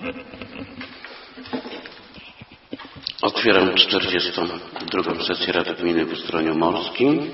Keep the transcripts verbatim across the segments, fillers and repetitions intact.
Otwieram czterdziestą drugą sesję Rady Gminy w Ustroniu Morskim,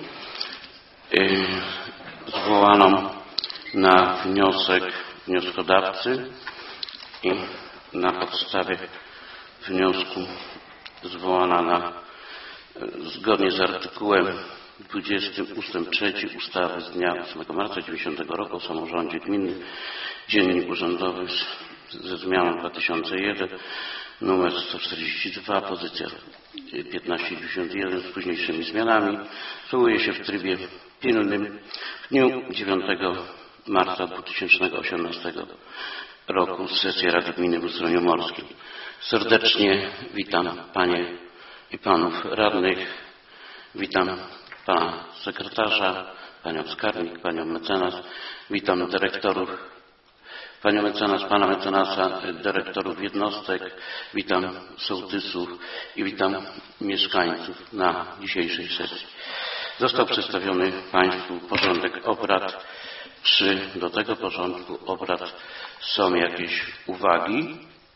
zwołaną na wniosek wnioskodawcy i na podstawie wniosku zwołana na, zgodnie z artykułem dwudziestym ustęp trzeci ustawy z dnia ósmego marca dziewięćdziesiątego roku o samorządzie gminnym, Dziennik Urzędowy ze zmianą dwa tysiące jeden, numer sto czterdzieści dwa, pozycja piętnaście dziewięćdziesiąt jeden z późniejszymi zmianami, zwołuje się w trybie pilnym w dniu dziewiątego marca dwa tysiące osiemnastego roku sesję Rady Gminy w Ustroniu Morskim. Serdecznie witam Panie i Panów Radnych, witam Pana Sekretarza, Panią Skarbnik, Panią Mecenas, witam dyrektorów, Panią Mecenas, Pana Mecenasa, dyrektorów jednostek, witam sołtysów i witam mieszkańców na dzisiejszej sesji. Został przedstawiony Państwu porządek obrad. Czy do tego porządku obrad są jakieś uwagi?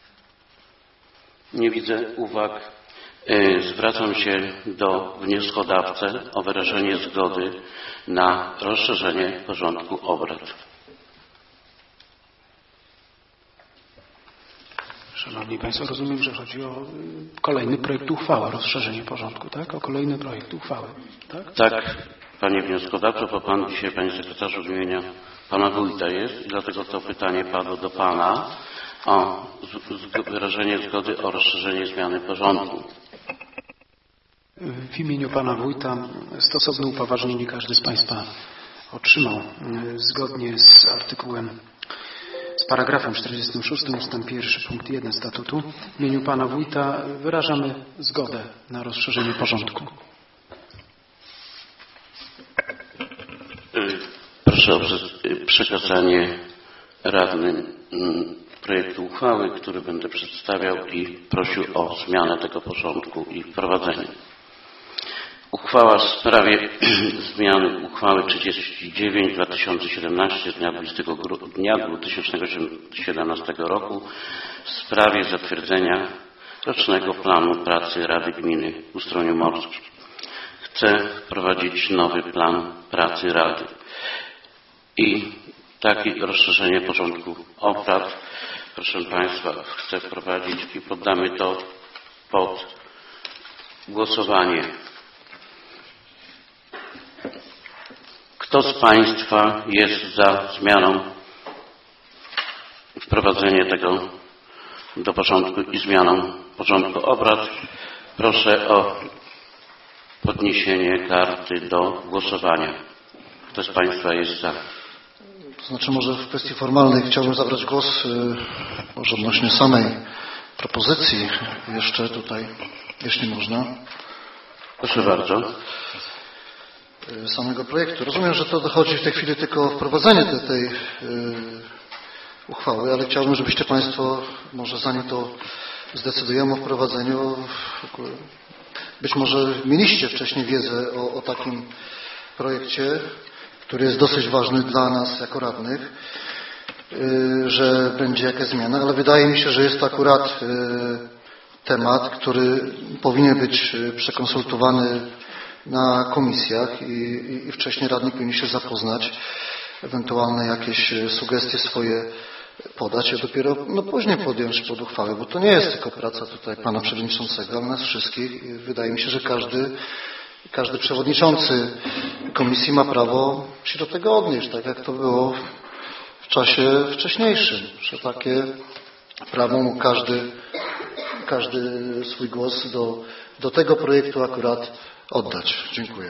Nie widzę uwag. Zwracam się do wnioskodawcy o wyrażenie zgody na rozszerzenie porządku obrad. Szanowni Państwo, rozumiem, że chodzi o kolejny projekt uchwały, rozszerzenie porządku, tak? O kolejny projekt uchwały, tak? Tak, Panie wnioskodawco, bo Pan dzisiaj, Panie Sekretarzu, z imienia Pana Wójta jest i dlatego to pytanie padło do Pana o wyrażenie zgody o rozszerzenie zmiany porządku. W imieniu Pana Wójta stosowne upoważnienie każdy z Państwa otrzymał zgodnie z artykułem, z paragrafem czterdziestym szóstym ustęp pierwszy punkt jeden statutu. W imieniu Pana Wójta wyrażamy zgodę na rozszerzenie porządku. Proszę o przekazanie radnym projektu uchwały, który będę przedstawiał i prosił o zmianę tego porządku i wprowadzenie. Uchwała w sprawie zmiany uchwały trzydzieści dziewięć dwa tysiące siedemnaście z dnia dwudziestego grudnia dwa tysiące siedemnastego roku w sprawie zatwierdzenia rocznego planu pracy Rady Gminy w Ustroniu Morskim. Chcę wprowadzić nowy plan pracy Rady i takie rozszerzenie porządku obrad, proszę Państwa, chcę wprowadzić i poddamy to pod głosowanie. Kto z Państwa jest za zmianą, wprowadzenie tego do porządku i zmianą porządku obrad? Proszę o podniesienie karty do głosowania. Kto z Państwa jest za? To znaczy może w kwestii formalnej chciałbym zabrać głos może odnośnie samej propozycji jeszcze tutaj, jeśli można. Proszę bardzo. Samego projektu. Rozumiem, że to dochodzi w tej chwili tylko o wprowadzenie tej, tej yy, uchwały, ale chciałbym, żebyście Państwo, może zanim to zdecydujemy o wprowadzeniu, być może mieliście wcześniej wiedzę o, o takim projekcie, który jest dosyć ważny dla nas jako radnych, yy, że będzie jakaś zmiana, ale wydaje mi się, że jest to akurat yy, temat, który powinien być przekonsultowany na komisjach i, i, i wcześniej radni powinni się zapoznać, ewentualne jakieś sugestie swoje podać, a dopiero no, później podjąć pod uchwałę, bo to nie jest tylko praca tutaj Pana Przewodniczącego, ale nas wszystkich. I wydaje mi się, że każdy, każdy przewodniczący komisji ma prawo się do tego odnieść, tak jak to było w czasie wcześniejszym, że takie prawo mógł każdy, każdy swój głos do, do tego projektu akurat oddać. Dziękuję.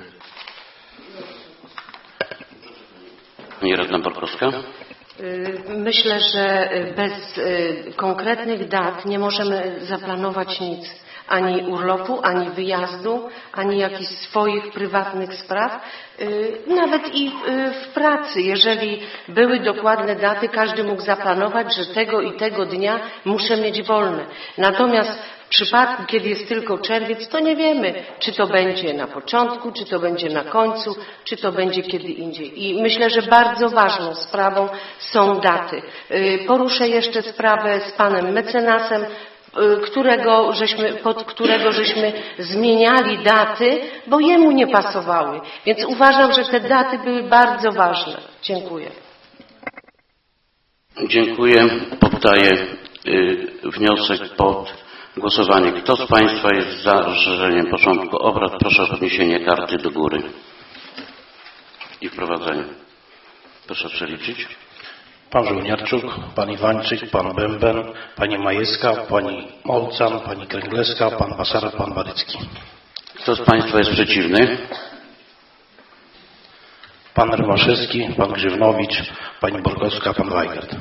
Pani radna Borkowska. Myślę, że bez konkretnych dat nie możemy zaplanować nic. Ani urlopu, ani wyjazdu, ani jakichś swoich prywatnych spraw. Nawet i w pracy, jeżeli były dokładne daty, każdy mógł zaplanować, że tego i tego dnia muszę mieć wolne. Natomiast W przypadku, kiedy jest tylko czerwiec, to nie wiemy, czy to będzie na początku, czy to będzie na końcu, czy to będzie kiedy indziej. I myślę, że bardzo ważną sprawą są daty. Poruszę jeszcze sprawę z panem mecenasem, którego żeśmy, pod którego żeśmy zmieniali daty, bo jemu nie pasowały. Więc uważam, że te daty były bardzo ważne. Dziękuję. Dziękuję. Poddaję y, wniosek pod głosowanie. Kto z Państwa jest za rozszerzeniem porządku obrad? Proszę o podniesienie karty do góry i wprowadzenie. Proszę przeliczyć. Pan Żołnierczuk, Pan Iwańczyk, Pan Bęben, Pani Majewska, Pani Molcan, Pani Kręgleska, Pan Basara, Pan Barycki. Kto z Państwa jest przeciwny? Pan Rymaszewski, Pan Grzywnowicz, Pani Borkowska, Pan Weigert.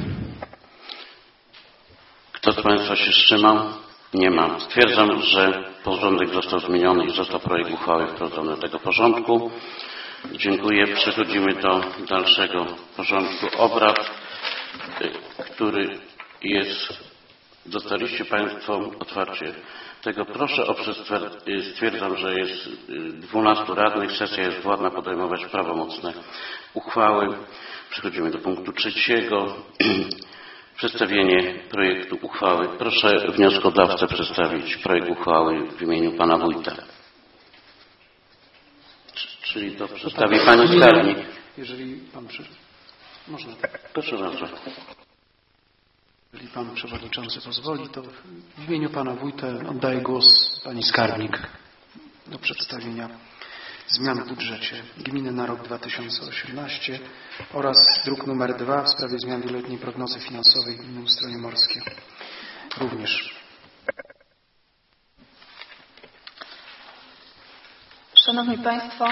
Kto z Państwa się wstrzymał? Nie ma. Stwierdzam, że porządek został zmieniony i został projekt uchwały wprowadzony do tego porządku. Dziękuję. Przechodzimy do dalszego porządku obrad, który jest... Dostaliście Państwo otwarcie tego. Proszę o przestwierdzenie. Stwierdzam, że jest dwunastu radnych. Sesja jest władna podejmować prawomocne uchwały. Przechodzimy do punktu trzeciego. Przedstawienie projektu uchwały. Proszę wnioskodawcę przedstawić projekt uchwały w imieniu Pana Wójta. Czyli to przedstawi Pani Skarbnik. Jeżeli Pan przy... Można. Proszę bardzo. Jeżeli Pan Przewodniczący pozwoli, to w imieniu Pana Wójta oddaję głos Pani Skarbnik do przedstawienia zmian w budżecie gminy na rok dwa tysiące osiemnasty oraz druk numer dwa w sprawie zmian wieloletniej prognozy finansowej gminy Ustronie Morskie. Również. Szanowni Państwo,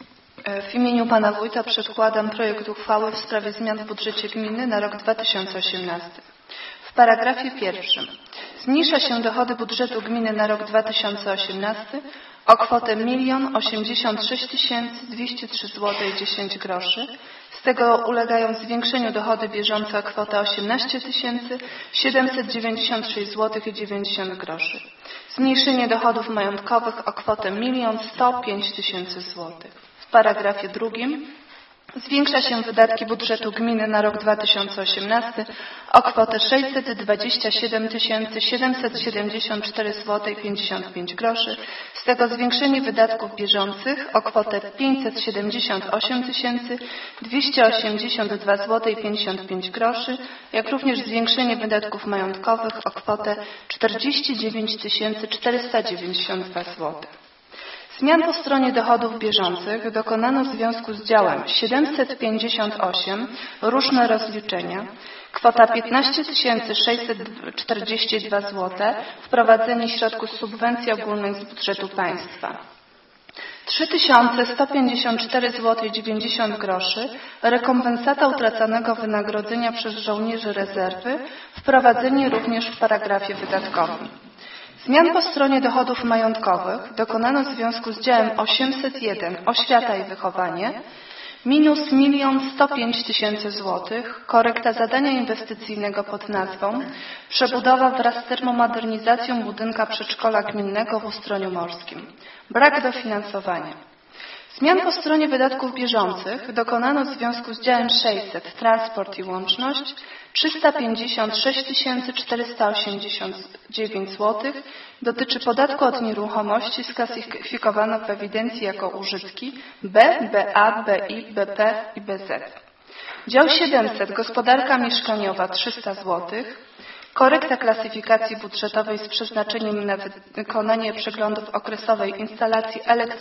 w imieniu Pana Wójta przedkładam projekt uchwały w sprawie zmian w budżecie gminy na rok dwa tysiące osiemnasty. W paragrafie pierwszym zmniejsza się dochody budżetu gminy na rok dwa tysiące osiemnasty o kwotę milion osiemdziesiąt sześć tysięcy dwieście trzy złote i dziesięć groszy. Z tego ulegają zwiększeniu dochody bieżące o kwotę osiemnaście tysięcy siedemset dziewięćdziesiąt sześć złotych i dziewięćdziesiąt groszy. Zmniejszenie dochodów majątkowych o kwotę milion sto pięć tysięcy złotych. W paragrafie drugim zwiększa się wydatki budżetu gminy na rok dwa tysiące osiemnasty o kwotę sześćset dwadzieścia siedem tysięcy siedemset siedemdziesiąt cztery złote i pięćdziesiąt pięć groszy. Z tego zwiększenie wydatków bieżących o kwotę pięćset siedemdziesiąt osiem tysięcy dwieście osiemdziesiąt dwa złote i pięćdziesiąt pięć groszy, jak również zwiększenie wydatków majątkowych o kwotę czterdzieści dziewięć tysięcy czterysta dziewięćdziesiąt dwa złote. Zmian po stronie dochodów bieżących dokonano w związku z działem siedemset pięćdziesiąt osiem różne rozliczenia, kwota piętnaście tysięcy sześćset czterdzieści dwa złote, wprowadzenie środków subwencji ogólnej z budżetu państwa. trzy tysiące sto pięćdziesiąt cztery złote i dziewięćdziesiąt groszy, rekompensata utraconego wynagrodzenia przez żołnierzy rezerwy, wprowadzenie również w paragrafie wydatkowym. Zmian po stronie dochodów majątkowych dokonano w związku z działem osiemset jeden Oświata i wychowanie, minus milion sto pięć tysięcy złotych, korekta zadania inwestycyjnego pod nazwą przebudowa wraz z termomodernizacją budynka przedszkola gminnego w Ustroniu Morskim. Brak dofinansowania. Zmian po stronie wydatków bieżących dokonano w związku z działem sześćset Transport i łączność trzysta pięćdziesiąt sześć tysięcy czterysta osiemdziesiąt dziewięć złotych, dotyczy podatku od nieruchomości sklasyfikowano w ewidencji jako użytki B, B A, B I, B P i B Z. Dział siedemset Gospodarka mieszkaniowa trzysta złotych, korekta klasyfikacji budżetowej z przeznaczeniem na wykonanie przeglądów okresowej instalacji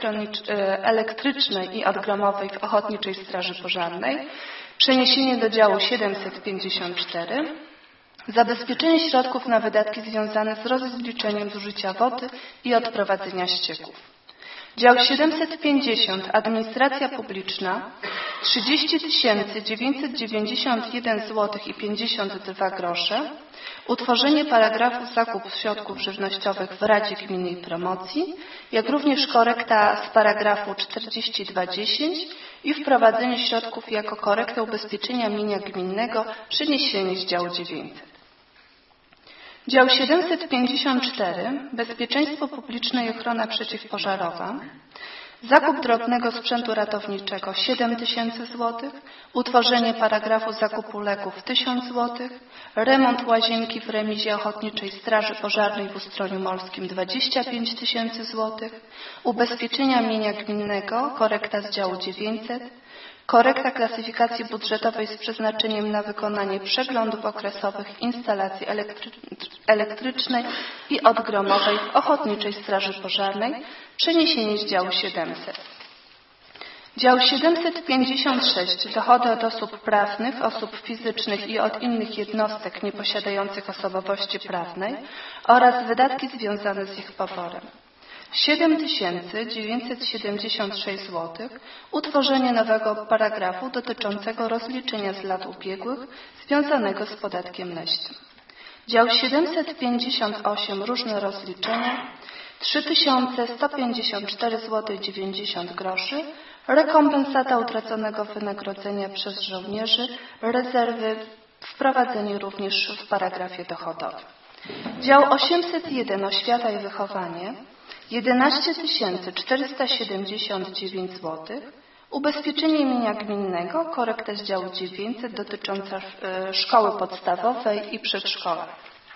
elektrycznej i odgromowej w Ochotniczej Straży Pożarnej, przeniesienie do działu siedemset pięćdziesiąt cztery, zabezpieczenie środków na wydatki związane z rozliczeniem zużycia wody i odprowadzenia ścieków. Dział siedemset pięćdziesiąt Administracja publiczna trzydzieści tysięcy dziewięćset dziewięćdziesiąt jeden złotych i pięćdziesiąt dwa grosze, utworzenie paragrafu zakup środków żywnościowych w Radzie Gminy i Promocji, jak również korekta z paragrafu czterdzieści dwa dziesięć i wprowadzenie środków jako korekta ubezpieczenia mienia gminnego, przeniesienie z działu dziewięćset. Dział siedemset pięćdziesiąt cztery. Bezpieczeństwo publiczne i ochrona przeciwpożarowa. Zakup drobnego sprzętu ratowniczego siedem tysięcy złotych. Utworzenie paragrafu zakupu leków tysiąc złotych. Remont łazienki w remizie Ochotniczej Straży Pożarnej w Ustroniu Morskim dwadzieścia pięć tysięcy złotych. Ubezpieczenia mienia gminnego, korekta z działu dziewięćset. Korekta klasyfikacji budżetowej z przeznaczeniem na wykonanie przeglądów okresowych instalacji elektry- elektrycznej i odgromowej w Ochotniczej Straży Pożarnej, przeniesienie z działu siedemset. Dział siedemset pięćdziesiąt sześć. Dochody od osób prawnych, osób fizycznych i od innych jednostek nieposiadających osobowości prawnej oraz wydatki związane z ich poborem. siedem tysięcy dziewięćset siedemdziesiąt sześć złotych. Utworzenie nowego paragrafu dotyczącego rozliczenia z lat ubiegłych związanego z podatkiem leśnym. Dział siedemset pięćdziesiąt osiem. Różne rozliczenia. trzy tysiące sto pięćdziesiąt cztery złote dziewięćdziesiąt groszy. Rekompensata utraconego wynagrodzenia przez żołnierzy. Rezerwy. Wprowadzenie również w paragrafie dochodowym. Dział osiemset jeden. Oświata i wychowanie. jedenaście tysięcy czterysta siedemdziesiąt dziewięć złotych. Ubezpieczenie mienia gminnego, korekta z działu dziewięćset dotycząca szkoły podstawowej i przedszkola.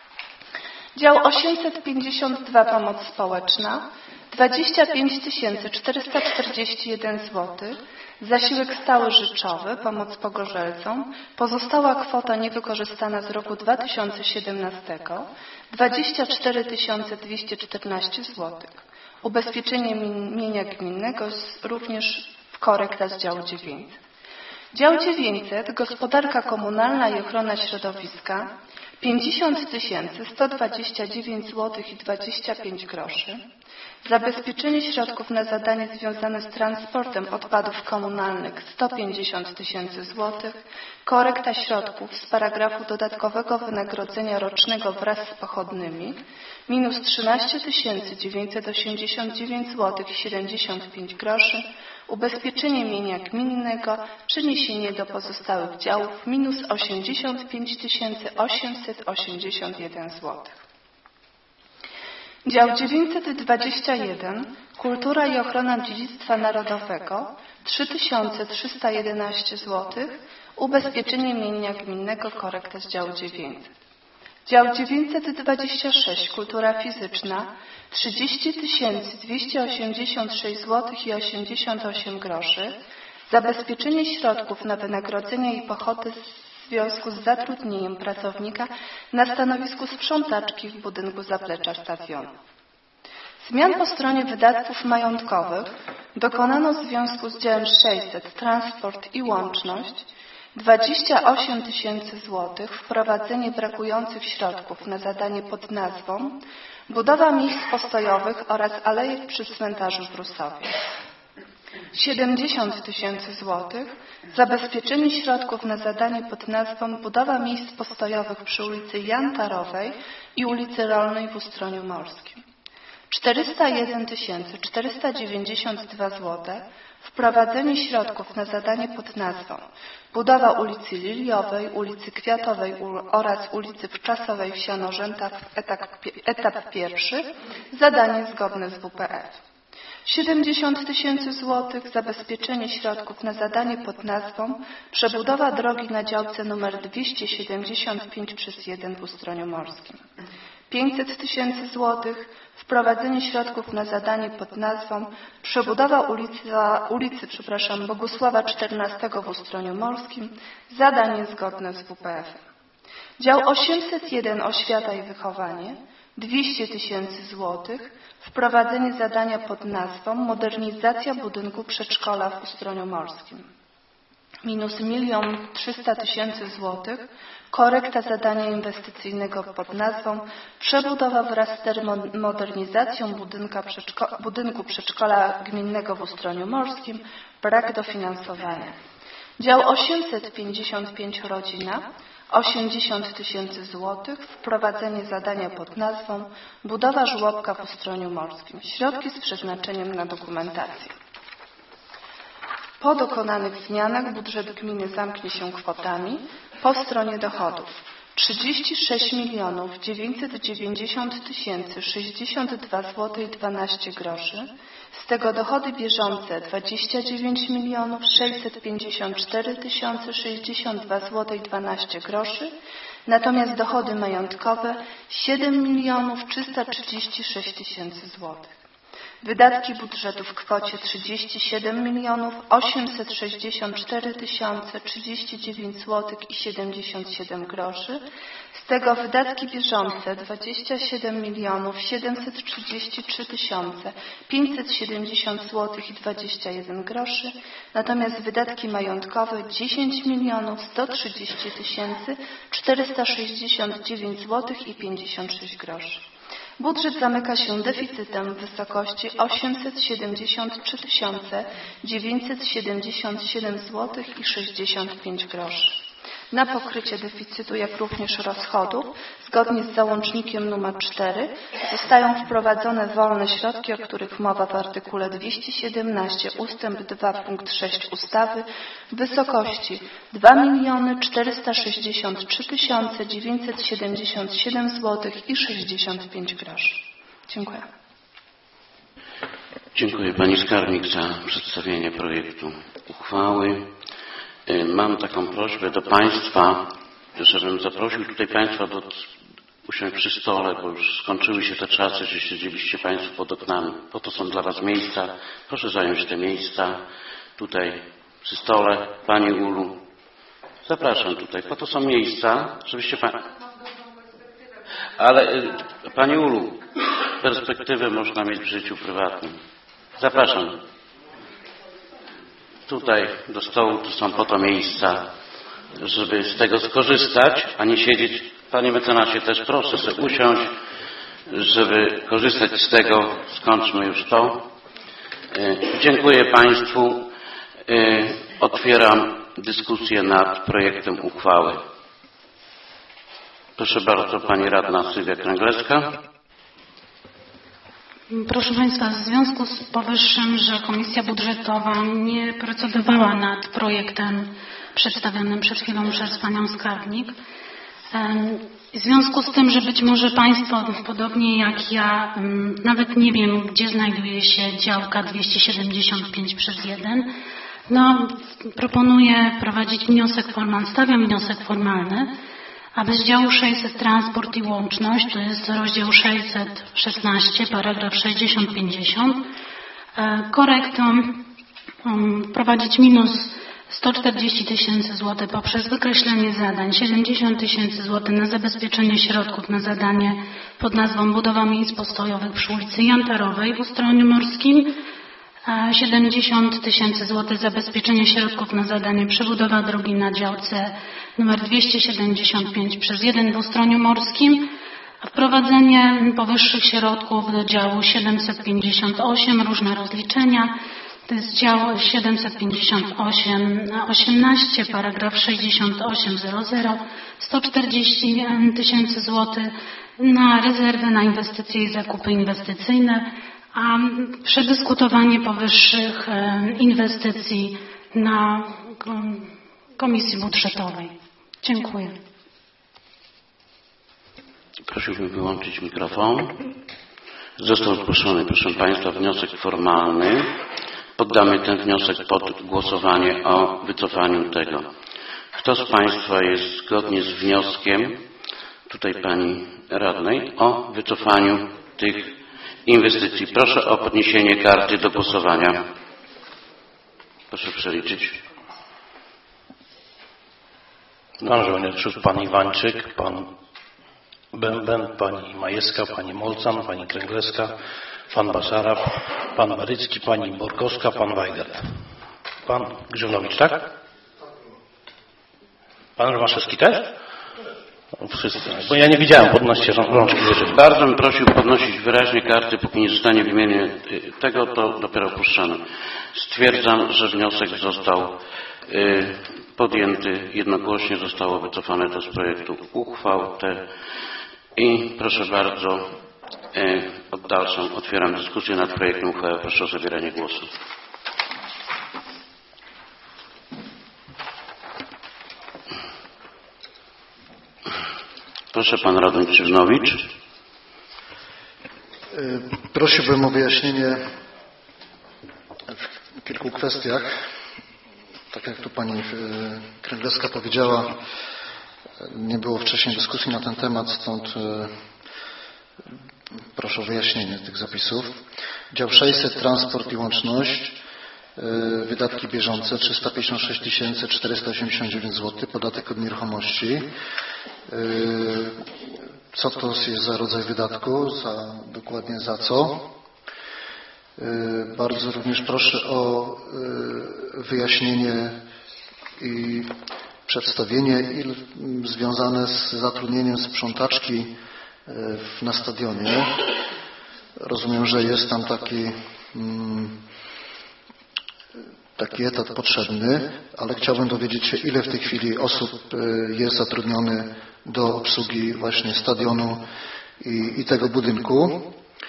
Dział osiemset pięćdziesiąt dwa. Pomoc społeczna. dwadzieścia pięć tysięcy czterysta czterdzieści jeden złotych. Zasiłek stały rzeczowy, pomoc pogorzelcom. Pozostała kwota niewykorzystana z roku dwa tysiące siedemnastego. dwadzieścia cztery tysiące dwieście czternaście złotych. Ubezpieczenie mienia gminnego również w korekta z działu dziewięćset. Dział dziewięćset. Gospodarka komunalna i ochrona środowiska. pięćdziesiąt tysięcy sto dwadzieścia dziewięć złotych i dwadzieścia pięć groszy. Zabezpieczenie środków na zadanie związane z transportem odpadów komunalnych sto pięćdziesiąt tysięcy złotych. Korekta środków z paragrafu dodatkowego wynagrodzenia rocznego wraz z pochodnymi minus trzynaście tysięcy dziewięćset osiemdziesiąt dziewięć złotych i siedemdziesiąt pięć groszy. Ubezpieczenie mienia gminnego, przeniesienie do pozostałych działów minus osiemdziesiąt pięć tysięcy osiemset osiemdziesiąt jeden złotych. Dział dziewięćset dwadzieścia jeden. Kultura i ochrona dziedzictwa narodowego trzy tysiące trzysta jedenaście złotych. Ubezpieczenie mienia gminnego, korekta z działu dziewięćset. Dział dziewięćset dwadzieścia sześć. Kultura fizyczna trzydzieści tysięcy dwieście osiemdziesiąt sześć złotych i osiemdziesiąt osiem groszy. Zabezpieczenie środków na wynagrodzenia i pochody w związku z zatrudnieniem pracownika na stanowisku sprzątaczki w budynku zaplecza stadionu. Zmian po stronie wydatków majątkowych dokonano w związku z działem sześćset transport i łączność dwadzieścia osiem tysięcy złotych. Wprowadzenie brakujących środków na zadanie pod nazwą budowa miejsc postojowych oraz alejek przy cmentarzu w Rusowie. siedemdziesiąt tysięcy złotych. Zabezpieczenie środków na zadanie pod nazwą budowa miejsc postojowych przy ulicy Jantarowej i ulicy Rolnej w Ustroniu Morskim. czterysta jeden tysięcy czterysta dziewięćdziesiąt dwa złote. Wprowadzenie środków na zadanie pod nazwą budowa ulicy Liliowej, ulicy Kwiatowej oraz ulicy Wczasowej w Sianorzętach etap, etap pierwszy. Zadanie zgodne z W P F. siedemdziesiąt tysięcy złotych. Zabezpieczenie środków na zadanie pod nazwą przebudowa drogi na działce nr dwieście siedemdziesiąt pięć przez jeden w Ustroniu Morskim. pięćset tysięcy złotych. Wprowadzenie środków na zadanie pod nazwą przebudowa ulicy, ulicy przepraszam, Bogusława czternastego w Ustroniu Morskim. Zadanie zgodne z W P F. Dział osiemset jeden. Oświata i wychowanie dwieście tysięcy złotych. Wprowadzenie zadania pod nazwą modernizacja budynku przedszkola w Ustroniu Morskim. Minus milion trzysta tysięcy złotych. Korekta zadania inwestycyjnego pod nazwą przebudowa wraz z termomodernizacją przedszko- budynku przedszkola gminnego w Ustroniu Morskim. Brak dofinansowania. Dział osiemset pięćdziesiąt pięć. Rodzina osiemdziesiąt tysięcy złotych. Wprowadzenie zadania pod nazwą budowa żłobka w Ustroniu Morskim. Środki z przeznaczeniem na dokumentację. Po dokonanych zmianach budżet gminy zamknie się kwotami po stronie dochodów trzydzieści sześć milionów dziewięćset dziewięćdziesiąt tysięcy sześćdziesiąt dwa złote i dwanaście groszy, z tego dochody bieżące dwadzieścia dziewięć milionów sześćset pięćdziesiąt cztery tysiące sześćdziesiąt dwa złote i dwanaście groszy, natomiast dochody majątkowe siedem milionów trzysta trzydzieści sześć tysięcy złotych. Wydatki budżetu w kwocie trzydzieści siedem milionów osiemset sześćdziesiąt cztery tysiące trzydzieści dziewięć złotych i siedemdziesiąt siedem groszy, z tego wydatki bieżące dwadzieścia siedem milionów siedemset trzydzieści trzy tysiące pięćset siedemdziesiąt złotych i dwadzieścia jeden groszy, natomiast wydatki majątkowe dziesięć milionów sto trzydzieści tysięcy czterysta sześćdziesiąt dziewięć złotych i pięćdziesiąt sześć groszy. Budżet zamyka się deficytem w wysokości osiemset siedemdziesiąt trzy tysiące dziewięćset siedemdziesiąt siedem złotych i sześćdziesiąt pięć groszy. Na pokrycie deficytu, jak również rozchodów, zgodnie z załącznikiem numer cztery, zostają wprowadzone wolne środki, o których mowa w artykule dwieście siedemnaście ustęp dwa punkt sześć ustawy w wysokości dwa miliony czterysta sześćdziesiąt trzy tysiące dziewięćset siedemdziesiąt siedem złotych i sześćdziesiąt pięć groszy. Dziękuję. Dziękuję Pani Skarbnik za przedstawienie projektu uchwały. Mam taką prośbę do Państwa, żebym zaprosił tutaj Państwa do usiąść przy stole, bo już skończyły się te czasy, że siedzieliście Państwo pod oknami. Po to są dla Was miejsca. Proszę zająć te miejsca tutaj przy stole. Pani Ulu, zapraszam tutaj. Po to są miejsca, żebyście Pani... Ale Pani Ulu, perspektywę można mieć w życiu prywatnym. Zapraszam. Tutaj do stołu, tu są po to miejsca, żeby z tego skorzystać, a nie siedzieć. Panie mecenasie, też proszę sobie usiąść, żeby korzystać z tego. Skończmy już to. Dziękuję Państwu. Otwieram dyskusję nad projektem uchwały. Proszę bardzo, Pani Radna Sylwia Kręglewska. Proszę Państwa, w związku z powyższym, że Komisja Budżetowa nie procedowała nad projektem przedstawionym przed chwilą przez Panią Skarbnik, w związku z tym, że być może Państwo, podobnie jak ja, nawet nie wiem, gdzie znajduje się działka dwieście siedemdziesiąt pięć przez jeden, no, proponuję prowadzić wniosek formalny, stawiam wniosek formalny, aby z działu sześćset transport i łączność, to jest rozdział sześćset szesnaście, paragraf sześćdziesiąt pięćdziesiąt, korektą prowadzić minus sto czterdzieści tysięcy złotych poprzez wykreślenie zadań, siedemdziesiąt tysięcy złotych na zabezpieczenie środków na zadanie pod nazwą budowa miejsc postojowych przy ulicy Jantarowej w Ustroniu Morskim, siedemdziesiąt tysięcy złotych zabezpieczenie środków na zadanie przebudowa drogi na działce numer dwieście siedemdziesiąt pięć przez jeden w Ustroniu Morskim, a wprowadzenie powyższych środków do działu siedemset pięćdziesiąt osiem, różne rozliczenia, to jest dział siedemset pięćdziesiąt osiem osiemnaście, paragraf sześćdziesiąt osiem zero zero, sto czterdzieści tysięcy złotych na rezerwę na inwestycje i zakupy inwestycyjne, a przedyskutowanie powyższych inwestycji na Komisji Budżetowej. Dziękuję. Prosiłbym wyłączyć mikrofon. Został zgłoszony, proszę Państwa, wniosek formalny. Poddamy ten wniosek pod głosowanie o wycofaniu tego. Kto z Państwa jest zgodnie z wnioskiem, tutaj Pani Radnej, o wycofaniu tych inwestycji? Proszę o podniesienie karty do głosowania. Proszę przeliczyć. Pan Żołnierczuk, Pan Iwańczyk, Pan Bęben, Pani Majewska, Pani Molcan, Pani Kręglewska, Pan Basarab, Pan Barycki, Pani Borkowska, Pan Weigert. Pan Grzynowicz, tak? Pan Romaszewski też? No, wszyscy. Bo ja nie widziałem, podnoście rączki. Jeżeli. Bardzo bym prosił podnosić wyraźnie karty, póki nie zostanie wymieniony tego, to dopiero puszczamy. Stwierdzam, że wniosek został y, podjęty jednogłośnie, zostało wycofane to z projektu uchwał te i proszę bardzo, y, od dalszą otwieram dyskusję nad projektem uchwały. Proszę o zabieranie głosu. Proszę, pan radny Krzyżnowicz. Prosiłbym o wyjaśnienie w kilku kwestiach. Tak jak tu pani Kręglewska powiedziała, nie było wcześniej dyskusji na ten temat, stąd proszę o wyjaśnienie tych zapisów. Dział sześćset, transport i łączność, wydatki bieżące trzysta pięćdziesiąt sześć tysięcy czterysta osiemdziesiąt dziewięć złotych, podatek od nieruchomości. Co to jest za rodzaj wydatku, za, dokładnie za co? Bardzo również proszę o wyjaśnienie i przedstawienie il, związane z zatrudnieniem sprzątaczki na stadionie. Rozumiem, że jest tam taki, taki etat potrzebny, ale chciałbym dowiedzieć się, ile w tej chwili osób jest zatrudniony do obsługi właśnie stadionu i, i tego budynku.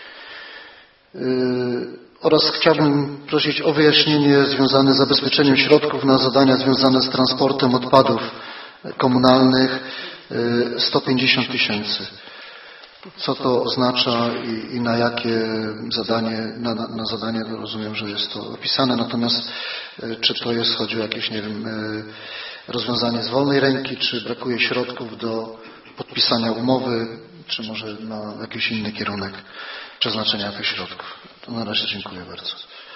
Oraz chciałbym prosić o wyjaśnienie związane z zabezpieczeniem środków na zadania związane z transportem odpadów komunalnych sto pięćdziesiąt tysięcy. Co to oznacza i, i na jakie zadanie, na, na, na zadanie rozumiem, że jest to opisane, natomiast czy to jest, chodzi o jakieś, nie wiem, rozwiązanie z wolnej ręki, czy brakuje środków do podpisania umowy, czy może na jakiś inny kierunek przeznaczenia tych środków. To na razie dziękuję bardzo.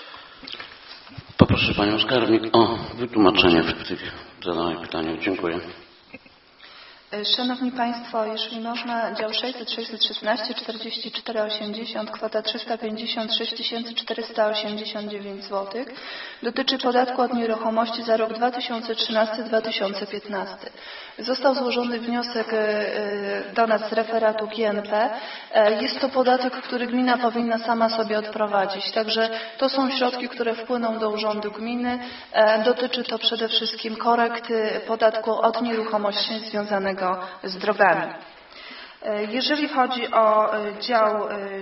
Poproszę panią skarbnik o wytłumaczenie w tych zadanych pytaniach. Dziękuję. Szanowni Państwo, jeśli można, dział sześćset, sześćset szesnaście, czterdzieści cztery osiemdziesiąt, kwota trzysta pięćdziesiąt sześć tysięcy czterysta osiemdziesiąt dziewięć złotych dotyczy podatku od nieruchomości za rok dwa tysiące trzynasty do dwa tysiące piętnastego. Został złożony wniosek do nas z referatu G N P. Jest to podatek, który gmina powinna sama sobie odprowadzić. Także to są środki, które wpłyną do urzędu gminy. Dotyczy to przede wszystkim korekty podatku od nieruchomości związanego z drogami. Jeżeli chodzi o dział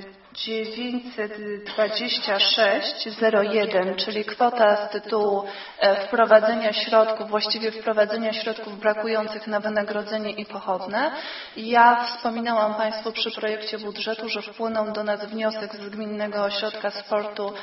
dziewięćset dwadzieścia sześć zero jeden, czyli kwota z tytułu wprowadzenia środków, właściwie wprowadzenia środków brakujących na wynagrodzenie i pochodne. Ja wspominałam Państwu przy projekcie budżetu, że wpłynął do nas wniosek z Gminnego Ośrodka Sportu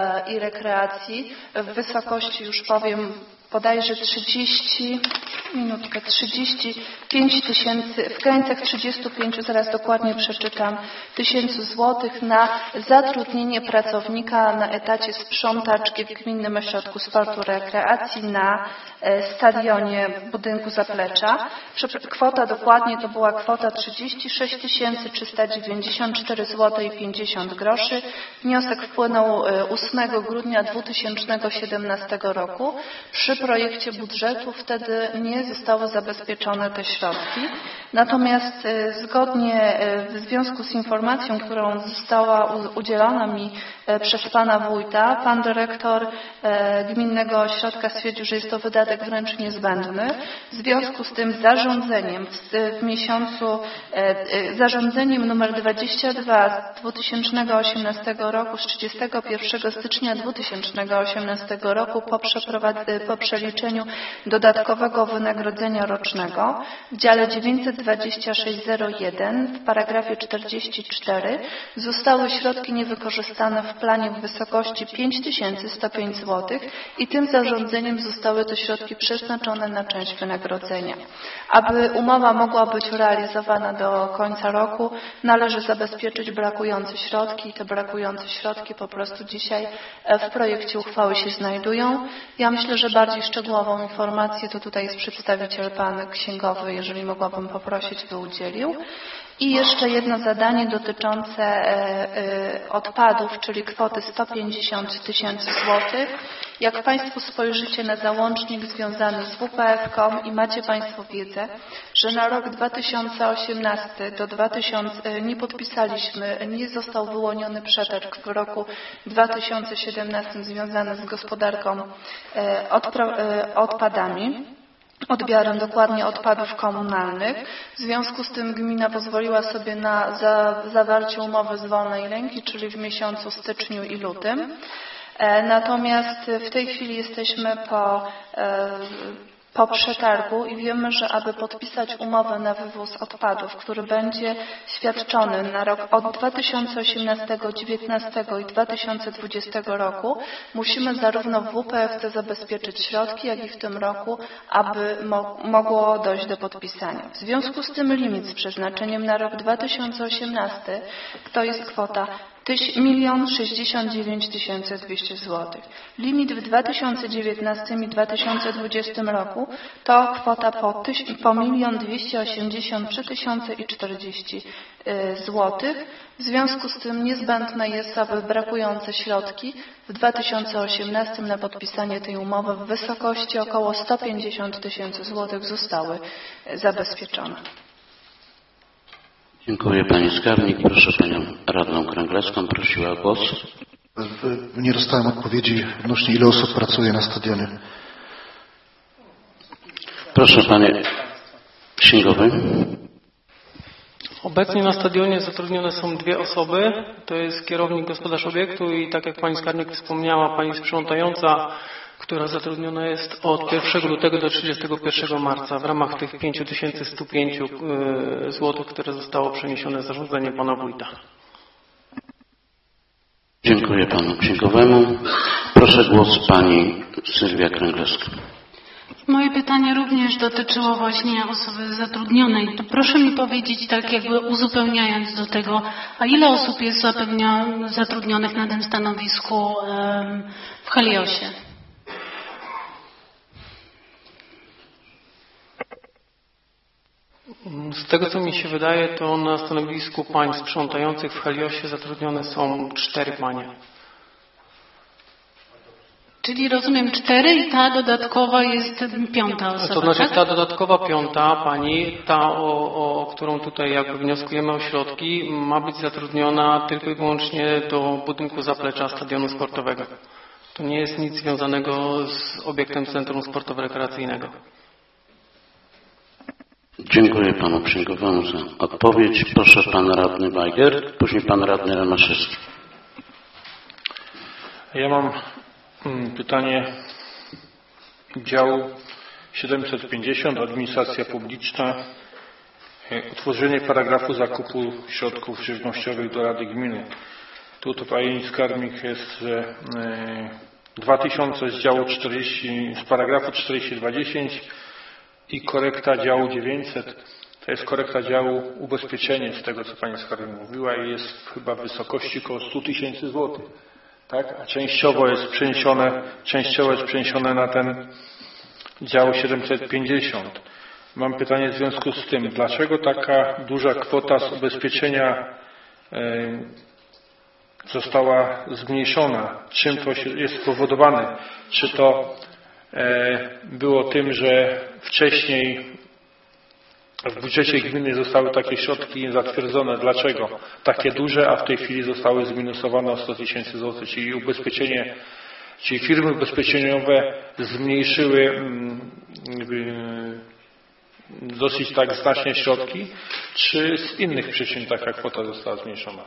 i Rekreacji w wysokości, już powiem, bodajże trzydzieści, minutkę, trzydzieści pięć tysięcy, w granicach trzydziestu pięciu, zaraz dokładnie przeczytam, tysięcy złotych na zatrudnienie pracownika na etacie sprzątaczki w Gminnym Ośrodku Sportu i Rekreacji na stadionie w budynku Zaplecza. Kwota dokładnie to była kwota trzydzieści sześć tysięcy trzysta dziewięćdziesiąt cztery złote i pięćdziesiąt groszy. Wniosek wpłynął ósmego grudnia dwa tysiące siedemnastego roku. Przy projekcie budżetu wtedy nie zostały zabezpieczone te środki. Natomiast zgodnie w związku z informacją, którą została udzielona mi przez pana wójta, pan dyrektor Gminnego Ośrodka stwierdził, że jest to wydatek wręcz niezbędny. W związku z tym zarządzeniem w, w miesiącu, zarządzeniem numer dwadzieścia dwa z dwa tysiące osiemnastego roku z trzydziestego pierwszego stycznia dwa tysiące osiemnastego roku po, po przeliczeniu dodatkowego wynagrodzenia rocznego w dziale dziewięćset dwadzieścia sześć zero jeden w paragrafie czterdzieści cztery zostały środki niewykorzystane w planie w wysokości pięć tysięcy sto pięć złotych i tym zarządzeniem zostały te środki przeznaczone na część wynagrodzenia. Aby umowa mogła być realizowana do końca roku, należy zabezpieczyć brakujące środki i te brakujące środki po prostu dzisiaj w projekcie uchwały się znajdują. Ja myślę, że bardziej szczegółową informację to tutaj jest przedstawiciel pan księgowy, jeżeli mogłabym poprosić, by udzielił. I jeszcze jedno zadanie dotyczące odpadów, czyli kwoty sto pięćdziesiąt tysięcy złotych. Jak Państwo spojrzycie na załącznik związany z W P F kom i macie Państwo wiedzę, że na rok dwa tysiące osiemnasty do dwa tysiące nie podpisaliśmy, nie został wyłoniony przetarg w roku dwa tysiące siedemnastym związany z gospodarką odpadami. Odbiorem dokładnie odpadów komunalnych. W związku z tym gmina pozwoliła sobie na za, zawarcie umowy z wolnej ręki, czyli w miesiącu styczniu i lutym. Natomiast w tej chwili jesteśmy po po przetargu i wiemy, że aby podpisać umowę na wywóz odpadów, który będzie świadczony na rok od dwa tysiące osiemnastego, dwa tysiące dziewiętnastego i dwa tysiące dwudziestego roku, musimy zarówno w W P F C zabezpieczyć środki, jak i w tym roku, aby mo mogło dojść do podpisania. W związku z tym limit z przeznaczeniem na rok dwa tysiące osiemnasty to jest kwota milion sześćdziesiąt dziewięć tysięcy dwieście złotych. Limit w dwa tysiące dziewiętnastym i dwa tysiące dwudziestym roku to kwota po, po milion dwieście osiemdziesiąt trzy tysiące i czterdzieści złotych. W związku z tym niezbędne jest, aby brakujące środki w dwa tysiące osiemnastym na podpisanie tej umowy w wysokości około sto pięćdziesiąt tysięcy złotych zostały zabezpieczone. Dziękuję Pani Skarbnik. Proszę Panią Radną Kręglewską. Prosiła o głos. Nie dostałem odpowiedzi odnośnie ile osób pracuje na stadionie. Proszę Panie Księgowy. Obecnie na stadionie zatrudnione są dwie osoby. To jest kierownik gospodarz obiektu i tak jak Pani Skarbnik wspomniała, Pani sprzątająca, która zatrudniona jest od pierwszego lutego do trzydziestego pierwszego marca w ramach tych pięć tysięcy sto pięć złotych, które zostało przeniesione z zarządzenia Pana Wójta. Dziękuję Panu Księgowemu. Proszę głos Pani Sylwia Kręglewska. Moje pytanie również dotyczyło właśnie osoby zatrudnionej. To proszę mi powiedzieć, tak jakby uzupełniając do tego, a ile osób jest zatrudnionych na tym stanowisku w Heliosie? Z tego, co mi się wydaje, to na stanowisku pań sprzątających w Heliosie zatrudnione są cztery panie. Czyli rozumiem cztery i ta dodatkowa jest piąta osoba, To znaczy tak? ta dodatkowa piąta pani, ta o, o którą tutaj jakby wnioskujemy o środki, ma być zatrudniona tylko i wyłącznie do budynku zaplecza stadionu sportowego. To nie jest nic związanego z obiektem Centrum Sportowo-Rekreacyjnego. Dziękuję Panu Księgowemu za odpowiedź. Proszę Pan Radny Bajger, później Pan Radny Ramaszewski. Ja mam pytanie działu siedemset pięćdziesiąt, administracja publiczna, utworzenie paragrafu zakupu środków żywnościowych do Rady Gminy. Tu to Pani Skarbnik jest, że dwa tysiące z działu czterdzieści, z paragrafu czterdzieści dwa dziesięć i korekta działu dziewięćset. To jest korekta działu ubezpieczenie, z tego co Pani Skarbnik mówiła, i jest chyba w wysokości około sto tysięcy złotych. Tak? A częściowo jest przeniesione, częściowo jest przeniesione na ten dział siedemset pięćdziesiąt. Mam pytanie w związku z tym, dlaczego taka duża kwota z ubezpieczenia y, została zmniejszona? Czym to jest spowodowane? Czy to y, było tym, że wcześniej w budżecie gminy zostały takie środki zatwierdzone? Dlaczego takie duże, a w tej chwili zostały zminusowane o sto tysięcy złotych, czyli ubezpieczenie, czyli firmy ubezpieczeniowe zmniejszyły dosyć tak znacznie środki, czy z innych przyczyn taka kwota została zmniejszona?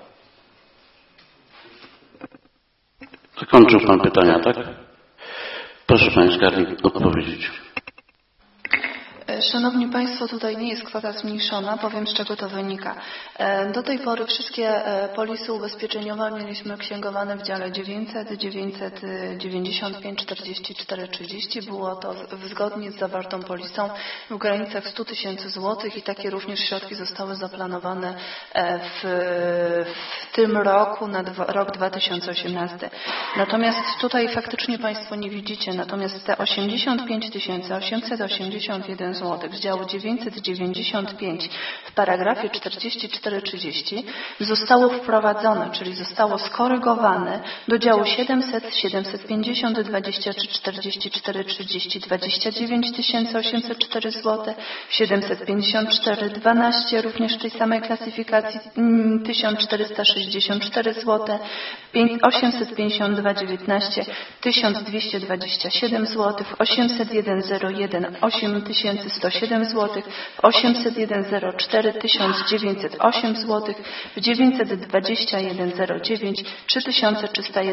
Zakończył Pan pytania, tak? Proszę Pani Skarbnik odpowiedzieć. Szanowni Państwo, tutaj nie jest kwota zmniejszona, powiem z czego to wynika. Do tej pory wszystkie polisy ubezpieczeniowe mieliśmy księgowane w dziale dziewięćset, dziewięćset dziewięćdziesiąt pięć, czterdzieści cztery, trzydzieści. Było to zgodnie z zawartą polisą w granicach stu tysięcy złotych i takie również środki zostały zaplanowane w, w tym roku na dwa, rok dwa tysiące osiemnasty. Natomiast tutaj faktycznie Państwo nie widzicie, natomiast te osiemdziesiąt pięć tysięcy osiemset osiemdziesiąt jeden złotych z działu dziewięćset dziewięćdziesiąt pięć w paragrafie czterdzieści cztery trzydzieści zostało wprowadzone, czyli zostało skorygowane do działu siedemset, siedemset pięćdziesiąt, dwadzieścia trzy, czterdzieści cztery, trzydzieści, dwadzieścia dziewięć tysięcy osiemset cztery złote, siedemset pięćdziesiąt cztery, dwanaście, również tej samej klasyfikacji tysiąc czterysta sześćdziesiąt cztery złote, osiemset pięćdziesiąt dwa, dziewiętnaście, tysiąc dwieście dwadzieścia siedem złotych, osiemset jeden, zero jeden, osiem tysięcy sto sto siedem złotych, w osiemset jeden zero cztery tysiąc dziewięćset osiem złotych, w dziewięćset dwadzieścia jeden zero dziewięć trzy tysiące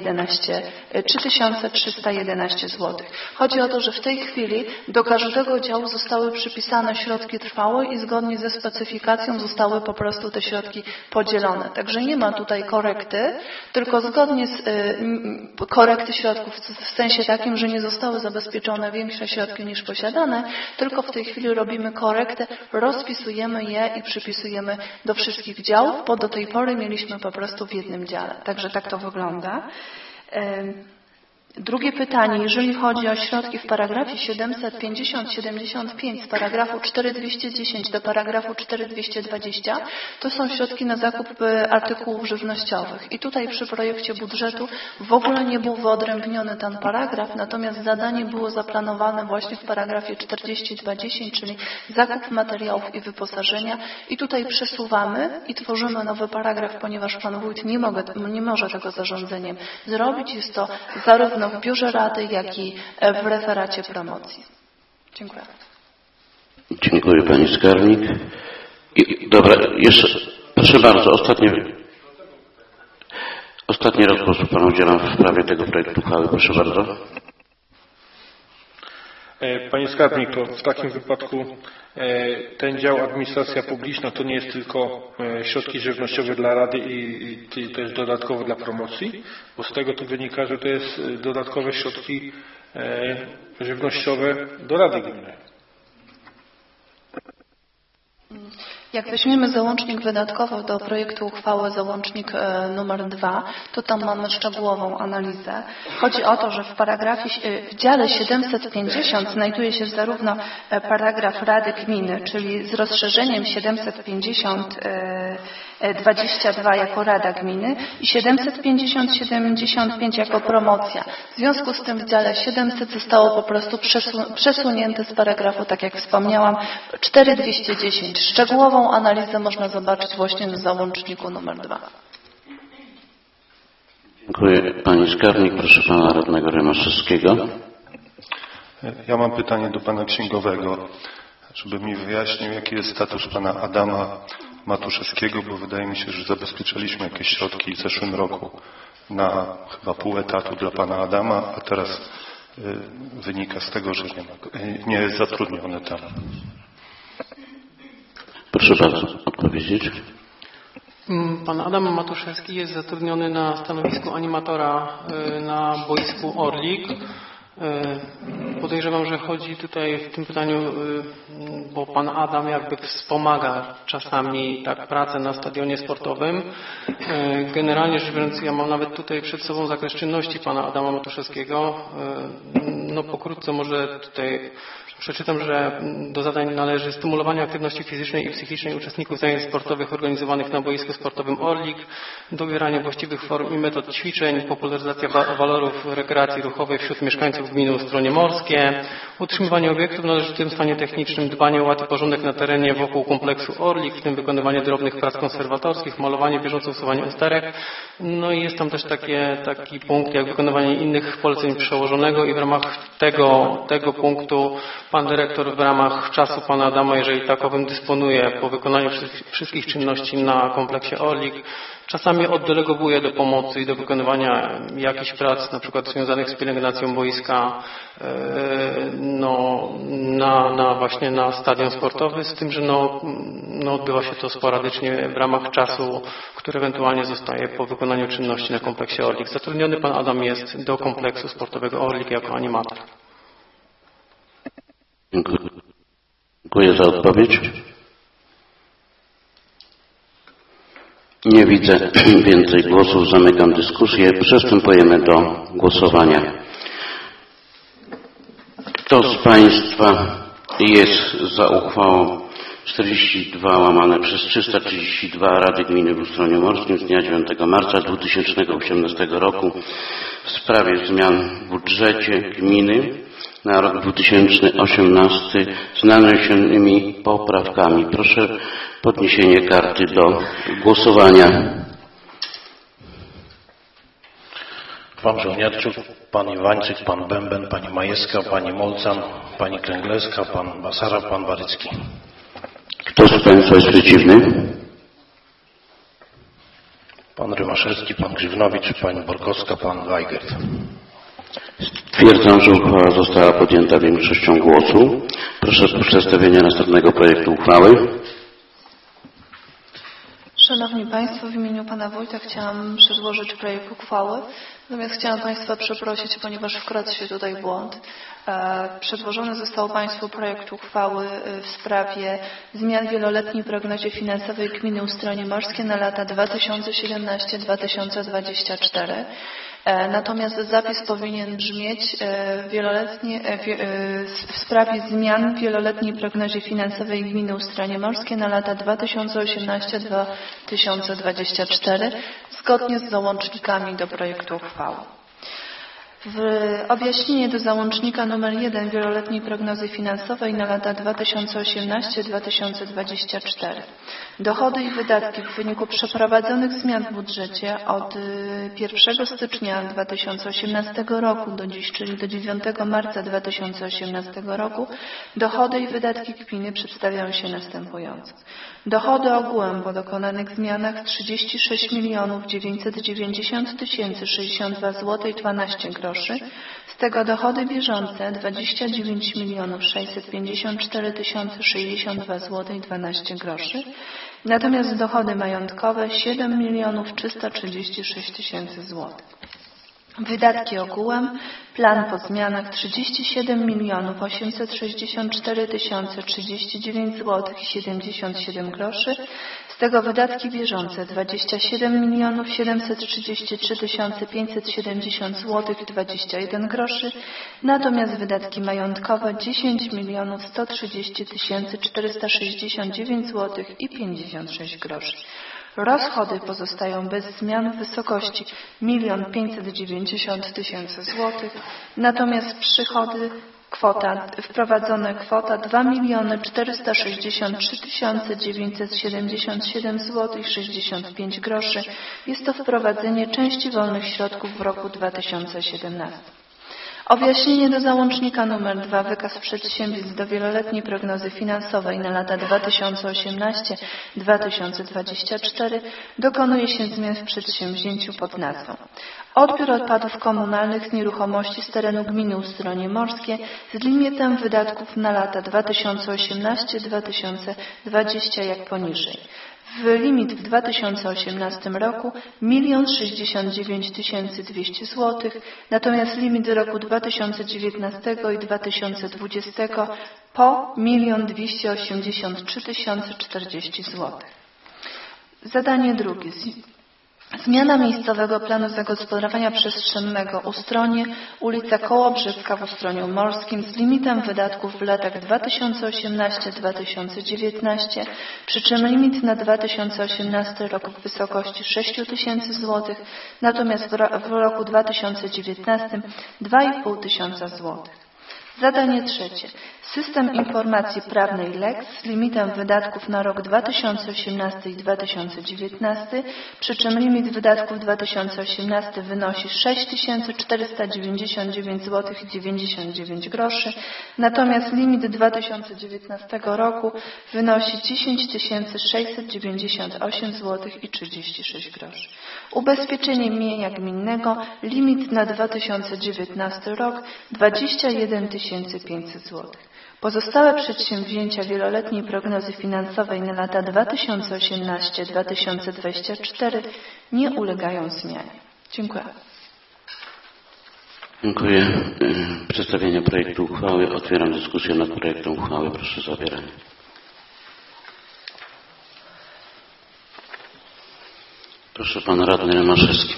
trzysta jedenaście złotych. Chodzi o to, że w tej chwili do każdego działu zostały przypisane środki trwałe i zgodnie ze specyfikacją zostały po prostu te środki podzielone. Także nie ma tutaj korekty, tylko zgodnie z y, korekty środków w sensie takim, że nie zostały zabezpieczone większe środki niż posiadane, tylko w tej chwili robimy korektę, rozpisujemy je i przypisujemy do wszystkich działów, bo do tej pory mieliśmy po prostu w jednym dziale. Także tak to wygląda. Drugie pytanie, jeżeli chodzi o środki w paragrafie siedemset pięćdziesiąt siedemdziesiąt pięć z paragrafu cztery tysiące dwieście dziesięć do paragrafu cztery tysiące dwieście dwadzieścia, to są środki na zakup artykułów żywnościowych. I tutaj przy projekcie budżetu w ogóle nie był wyodrębniony ten paragraf, natomiast zadanie było zaplanowane właśnie w paragrafie czterdzieści dwa dziesięć, czyli zakup materiałów i wyposażenia. I tutaj przesuwamy i tworzymy nowy paragraf, ponieważ Pan Wójt nie, mogę, nie może tego zarządzeniem zrobić. Jest to zarówno w biurze Rady, jak i w referacie promocji. Dziękuję. Dziękuję Pani Skarbnik. I, dobra, jeszcze, proszę bardzo, ostatnie, ostatni raz głosu Panu udzielam w sprawie tego projektu uchwały. Proszę bardzo. Panie Skarbnik, to w takim wypadku ten dział administracja publiczna to nie jest tylko środki żywnościowe dla Rady i to jest dodatkowo dla promocji, bo z tego to wynika, że to jest dodatkowe środki żywnościowe do Rady Gminy. Jak weźmiemy załącznik wydatkowy do projektu uchwały, załącznik e, numer dwa, to tam mamy szczegółową analizę. Chodzi o to, że w paragrafie, w dziale siedemset pięćdziesiąt znajduje się zarówno paragraf Rady Gminy, czyli z rozszerzeniem siedemset pięćdziesiąt dwadzieścia dwa jako Rada Gminy i siedemset pięćdziesiąt siedemdziesiąt pięć jako promocja. W związku z tym w dziale siedemset zostało po prostu przesunięte z paragrafu, tak jak wspomniałam, cztery tysiące dwieście dziesięć. Szczegółową analizę można zobaczyć właśnie w załączniku numer dwa. Dziękuję. Pani Skarbnik, proszę Pana Radnego Rymaszewskiego. Ja mam pytanie do Pana Księgowego, żeby mi wyjaśnił, jaki jest status Pana Adama Matuszewskiego, bo wydaje mi się, że zabezpieczyliśmy jakieś środki w zeszłym roku na chyba pół etatu dla Pana Adama, a teraz y, wynika z tego, że nie, ma, nie jest zatrudniony tam. Proszę bardzo odpowiedzieć. Pan Adam Matuszewski jest zatrudniony na stanowisku animatora na boisku Orlik. Podejrzewam, że chodzi tutaj w tym pytaniu, bo Pan Adam jakby wspomaga czasami tak pracę na stadionie sportowym. Generalnie rzecz biorąc, ja mam nawet tutaj przed sobą zakres czynności Pana Adama Matuszewskiego. No pokrótce może tutaj przeczytam, że do zadań należy stymulowanie aktywności fizycznej i psychicznej uczestników zajęć sportowych organizowanych na boisku sportowym Orlik, dobieranie właściwych form i metod ćwiczeń, popularyzacja wa walorów rekreacji ruchowej wśród mieszkańców gminy Ustronie Morskie, utrzymywanie obiektów w należytym stanie technicznym, dbanie o ład i porządek na terenie wokół kompleksu Orlik, w tym wykonywanie drobnych prac konserwatorskich, malowanie, bieżące usuwanie usterek. No i jest tam też takie, taki punkt jak wykonywanie innych poleceń przełożonego i w ramach tego, tego punktu Pan dyrektor w ramach czasu Pana Adama, jeżeli takowym dysponuje po wykonaniu wszystkich czynności na kompleksie Orlik, czasami oddelegowuje do pomocy i do wykonywania jakichś prac, na przykład związanych z pielęgnacją boiska no, na, na właśnie na stadion sportowy, z tym, że no, no odbywa się to sporadycznie w ramach czasu, który ewentualnie zostaje po wykonaniu czynności na kompleksie Orlik. Zatrudniony Pan Adam jest do kompleksu sportowego Orlik jako animator. Dziękuję za odpowiedź. Nie widzę więcej głosów. Zamykam dyskusję. Przystępujemy do głosowania. Kto z Państwa jest za uchwałą czterdzieści dwa łamane przez trzysta trzydzieści dwa Rady Gminy w Ustronie Morskim z dnia dziewiątego marca dwa tysiące osiemnastego roku w sprawie zmian w budżecie gminy na rok dwa tysiące osiemnasty z naniesionymi poprawkami? Proszę podniesienie karty do głosowania. pan Żołnierczuk, pan Iwańczyk, pan Bęben, pani Majewska, pani Molcan, pani Kręglewska, pan Basara, pan Warycki. Kto z Państwa jest przeciwny? Pan Rymaszewski, pan Grzywnowicz, pani Borkowska, pan Weigert. Stwierdzam, że uchwała została podjęta większością głosu. Proszę o przedstawienie następnego projektu uchwały. Szanowni Państwo, w imieniu Pana Wójta chciałam przedłożyć projekt uchwały, natomiast chciałam Państwa przeprosić, ponieważ wkradł się tutaj błąd. Przedłożony został Państwu projekt uchwały w sprawie zmian w wieloletniej prognozie finansowej gminy Ustronie Morskie na lata dwa tysiące siedemnaście do dwa tysiące dwudziestego czwartego. Natomiast zapis powinien brzmieć wieloletnie, w sprawie zmian w wieloletniej prognozie finansowej gminy Ustronie Morskie na lata dwa tysiące osiemnaście do dwa tysiące dwudziestego czwartego zgodnie z załącznikami do projektu uchwały. W objaśnienie do załącznika nr jeden wieloletniej prognozy finansowej na lata dwa tysiące osiemnaście do dwa tysiące dwudziestego czwartego. Dochody i wydatki w wyniku przeprowadzonych zmian w budżecie od pierwszego stycznia dwa tysiące osiemnastego roku do dziś, czyli do dziewiątego marca dwa tysiące osiemnastego roku, dochody i wydatki gminy przedstawiają się następująco. Dochody ogółem po dokonanych zmianach trzydzieści sześć milionów dziewięćset dziewięćdziesiąt tysięcy sześćdziesiąt dwa złote i dwanaście groszy. Z tego dochody bieżące dwadzieścia dziewięć milionów sześćset pięćdziesiąt cztery tysiące sześćdziesiąt dwa złote i dwanaście groszy. Natomiast dochody majątkowe siedem milionów trzysta trzydzieści sześć tysięcy złotych. Wydatki ogółem, plan po zmianach trzydzieści siedem milionów osiemset sześćdziesiąt cztery tysiące trzydzieści dziewięć złotych i siedemdziesiąt siedem groszy. Z tego wydatki bieżące dwadzieścia siedem milionów siedemset trzydzieści trzy tysiące pięćset siedemdziesiąt złotych i dwadzieścia jeden groszy. Natomiast wydatki majątkowe dziesięć milionów sto trzydzieści tysięcy czterysta sześćdziesiąt dziewięć złotych i pięćdziesiąt sześć groszy. Rozchody pozostają bez zmian w wysokości milion pięćset dziewięćdziesiąt tysięcy złotych, natomiast przychody kwota, wprowadzona kwota dwa miliony czterysta sześćdziesiąt trzy tysiące dziewięćset siedemdziesiąt siedem złotych i sześćdziesiąt pięć groszy. Jest to wprowadzenie części wolnych środków w roku dwa tysiące siedemnastym. Objaśnienie do załącznika nr dwa wykaz przedsięwzięć do wieloletniej prognozy finansowej na lata dwa tysiące osiemnaście do dwa tysiące dwudziestego czwartego dokonuje się zmian w przedsięwzięciu pod nazwą odbiór odpadów komunalnych z nieruchomości z terenu gminy Ustronie Morskie z limitem wydatków na lata dwa tysiące osiemnaście do dwa tysiące dwudziestego jak poniżej. W limit w dwa tysiące osiemnastym roku milion sześćdziesiąt dziewięć tysięcy dwieście złotych, natomiast limit roku dwa tysiące dziewiętnastego i dwa tysiące dwudziestego po milion dwieście osiemdziesiąt trzy tysiące czterdzieści złotych. Zadanie drugie. Zmiana miejscowego planu zagospodarowania przestrzennego Ustronie, ulica Kołobrzegka w Ustroniu Morskim z limitem wydatków w latach dwa tysiące osiemnasty do dwa tysiące dziewiętnastego, przy czym limit na dwa tysiące osiemnasty rok w wysokości sześć tysięcy złotych, natomiast w roku dwa tysiące dziewiętnastym dwa i pół tysiąca złotych. Zadanie trzecie. System informacji prawnej Lex z limitem wydatków na rok dwa tysiące osiemnasty i dwa tysiące dziewiętnasty, przy czym limit wydatków dwa tysiące osiemnasty wynosi sześć tysięcy czterysta dziewięćdziesiąt dziewięć złotych i dziewięćdziesiąt dziewięć groszy, natomiast limit dwa tysiące dziewiętnastego roku wynosi dziesięć tysięcy sześćset dziewięćdziesiąt osiem złotych i trzydzieści sześć groszy. Ubezpieczenie mienia gminnego, limit na dwa tysiące dziewiętnasty rok dwadzieścia jeden tysięcy pięćset złotych. Pozostałe przedsięwzięcia wieloletniej prognozy finansowej na lata dwa tysiące osiemnasty do dwa tysiące dwudziestego czwartego nie ulegają zmianie. Dziękuję. Dziękuję. Przedstawienie projektu uchwały. Otwieram dyskusję nad projektem uchwały. Proszę o zabieranie. Proszę pan radny Rymaszewski.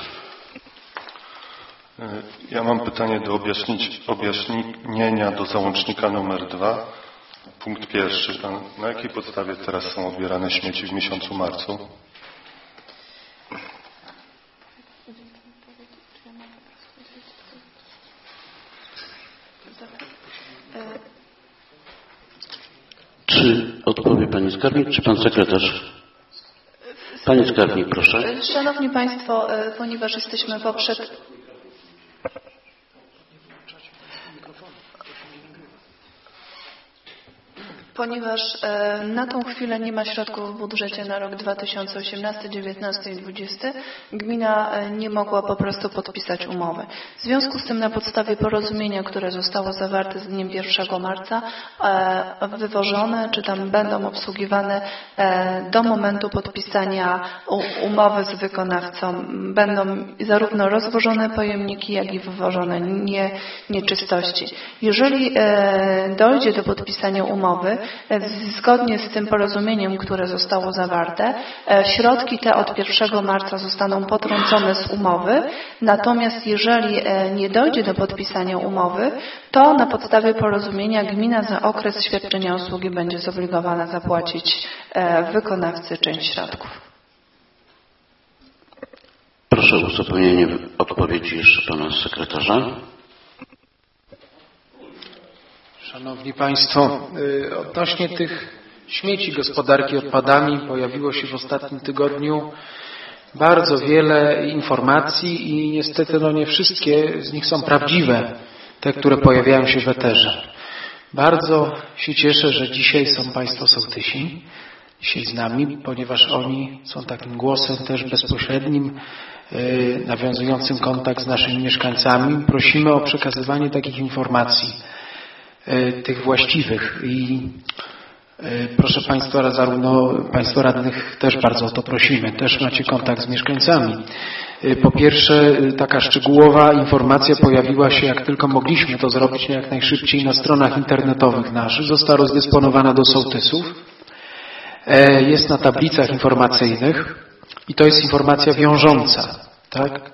Ja mam pytanie do objaśnić, objaśnienia do załącznika numer dwa. Punkt pierwszy. Na jakiej podstawie teraz są odbierane śmieci w miesiącu marcu? Czy odpowie pani skarbnik, czy pan sekretarz? Pani skarbnik, proszę. Szanowni Państwo, ponieważ jesteśmy poprzed... Ponieważ e, na tą chwilę nie ma środków w budżecie na rok dwa tysiące osiemnasty, dziewiętnasty i dwudziesty, gmina e, nie mogła po prostu podpisać umowy. W związku z tym na podstawie porozumienia, które zostało zawarte z dniem pierwszego marca, e, wywożone, czy tam będą obsługiwane e, do momentu podpisania u, umowy z wykonawcą, będą zarówno rozwożone pojemniki, jak i wywożone nie, nieczystości. Jeżeli e, dojdzie do podpisania umowy, zgodnie z tym porozumieniem, które zostało zawarte, środki te od pierwszego marca zostaną potrącone z umowy, natomiast jeżeli nie dojdzie do podpisania umowy, to na podstawie porozumienia gmina za okres świadczenia usługi będzie zobligowana zapłacić wykonawcy część środków. Proszę o uzupełnienie odpowiedzi jeszcze pana sekretarza. Szanowni Państwo, odnośnie tych śmieci gospodarki odpadami pojawiło się w ostatnim tygodniu bardzo wiele informacji i niestety no nie wszystkie z nich są prawdziwe, te, które pojawiają się w eterze. Bardzo się cieszę, że dzisiaj są Państwo sołtysi, dzisiaj z nami, ponieważ oni są takim głosem też bezpośrednim, nawiązującym kontakt z naszymi mieszkańcami. Prosimy o przekazywanie takich informacji, tych właściwych i proszę Państwa, zarówno Państwo radnych też bardzo o to prosimy, też macie kontakt z mieszkańcami. Po pierwsze, taka szczegółowa informacja pojawiła się, jak tylko mogliśmy to zrobić, jak najszybciej na stronach internetowych naszych. Została rozdysponowana do sołtysów. Jest na tablicach informacyjnych i to jest informacja wiążąca, tak?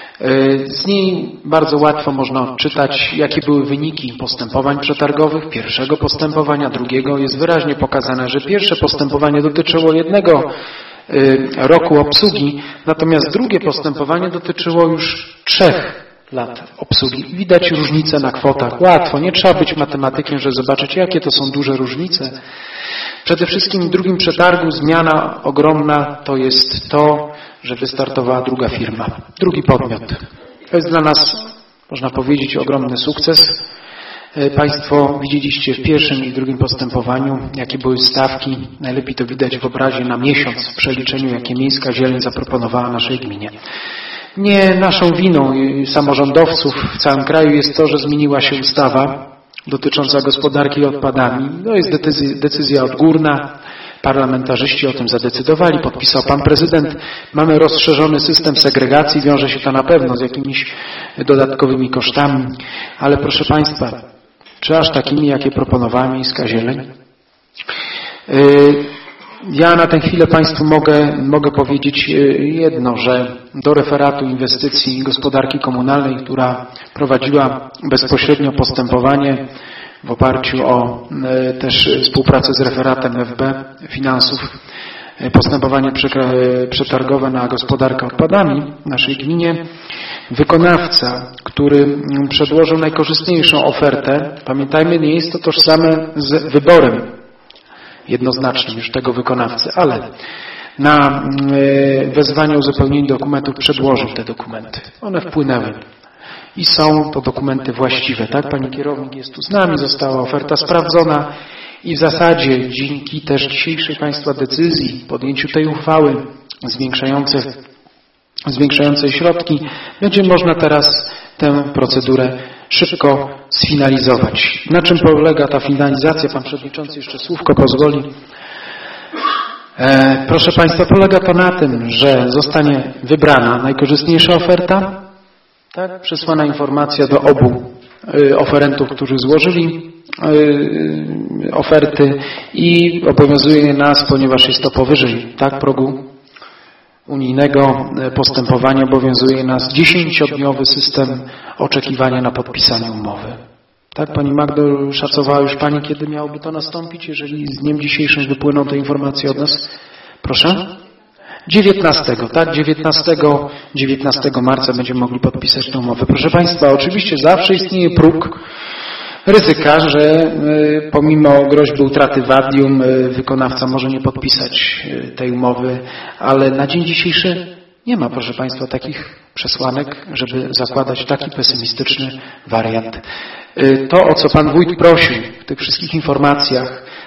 Z niej bardzo łatwo można odczytać, jakie były wyniki postępowań przetargowych, pierwszego postępowania, drugiego. Jest wyraźnie pokazane, że pierwsze postępowanie dotyczyło jednego roku obsługi, natomiast drugie postępowanie dotyczyło już trzech lat obsługi. Widać różnice na kwotach. Łatwo, nie trzeba być matematykiem, żeby zobaczyć, jakie to są duże różnice. Przede wszystkim w drugim przetargu zmiana ogromna to jest to, że wystartowała druga firma, drugi podmiot. To jest dla nas, można powiedzieć, ogromny sukces. Państwo widzieliście w pierwszym i drugim postępowaniu, jakie były stawki. Najlepiej to widać w obrazie na miesiąc w przeliczeniu, jakie Miejska Zieleń zaproponowała naszej gminie. Nie naszą winą samorządowców w całym kraju jest to, że zmieniła się ustawa dotycząca gospodarki odpadami. To jest decyzja, decyzja odgórna. Parlamentarzyści o tym zadecydowali, podpisał pan prezydent. Mamy rozszerzony system segregacji, wiąże się to na pewno z jakimiś dodatkowymi kosztami, ale proszę Państwa, czy aż takimi, jakie proponowała Miejska Zieleń? Ja na tę chwilę Państwu mogę, mogę powiedzieć jedno, że do referatu inwestycji gospodarki komunalnej, która prowadziła bezpośrednio postępowanie w oparciu o też współpracę z referatem F B Finansów, postępowanie przetargowe na gospodarkę odpadami w naszej gminie, wykonawca, który przedłożył najkorzystniejszą ofertę, pamiętajmy, nie jest to tożsame z wyborem jednoznacznym już tego wykonawcy, ale na wezwanie o uzupełnienie dokumentów przedłożył te dokumenty. One wpłynęły i są to dokumenty właściwe. Tak, pani kierownik jest tu z nami, została oferta sprawdzona i w zasadzie dzięki też dzisiejszej Państwa decyzji, podjęciu tej uchwały zwiększającej, zwiększającej środki, będzie można teraz tę procedurę szybko sfinalizować. Na czym polega ta finalizacja? Pan Przewodniczący jeszcze słówko pozwoli. E, proszę Państwa, polega to na tym, że zostanie wybrana najkorzystniejsza oferta, tak? Przesłana informacja do obu y, oferentów, którzy złożyli y, oferty i obowiązuje nas, ponieważ jest to powyżej tak, progu unijnego postępowania, obowiązuje nas dziesięciodniowy system oczekiwania na podpisanie umowy. Tak, Pani Magdo, szacowała już Pani, kiedy miałoby to nastąpić, jeżeli z dniem dzisiejszym wypłyną te informacje od nas? Proszę? dziewiętnastego, tak? dziewiętnastego marca będziemy mogli podpisać tę umowę. Proszę Państwa, oczywiście zawsze istnieje próg ryzyka, że pomimo groźby utraty wadium wykonawca może nie podpisać tej umowy, ale na dzień dzisiejszy nie ma, proszę Państwa, takich przesłanek, żeby zakładać taki pesymistyczny wariant. To, o co Pan Wójt prosił w tych wszystkich informacjach,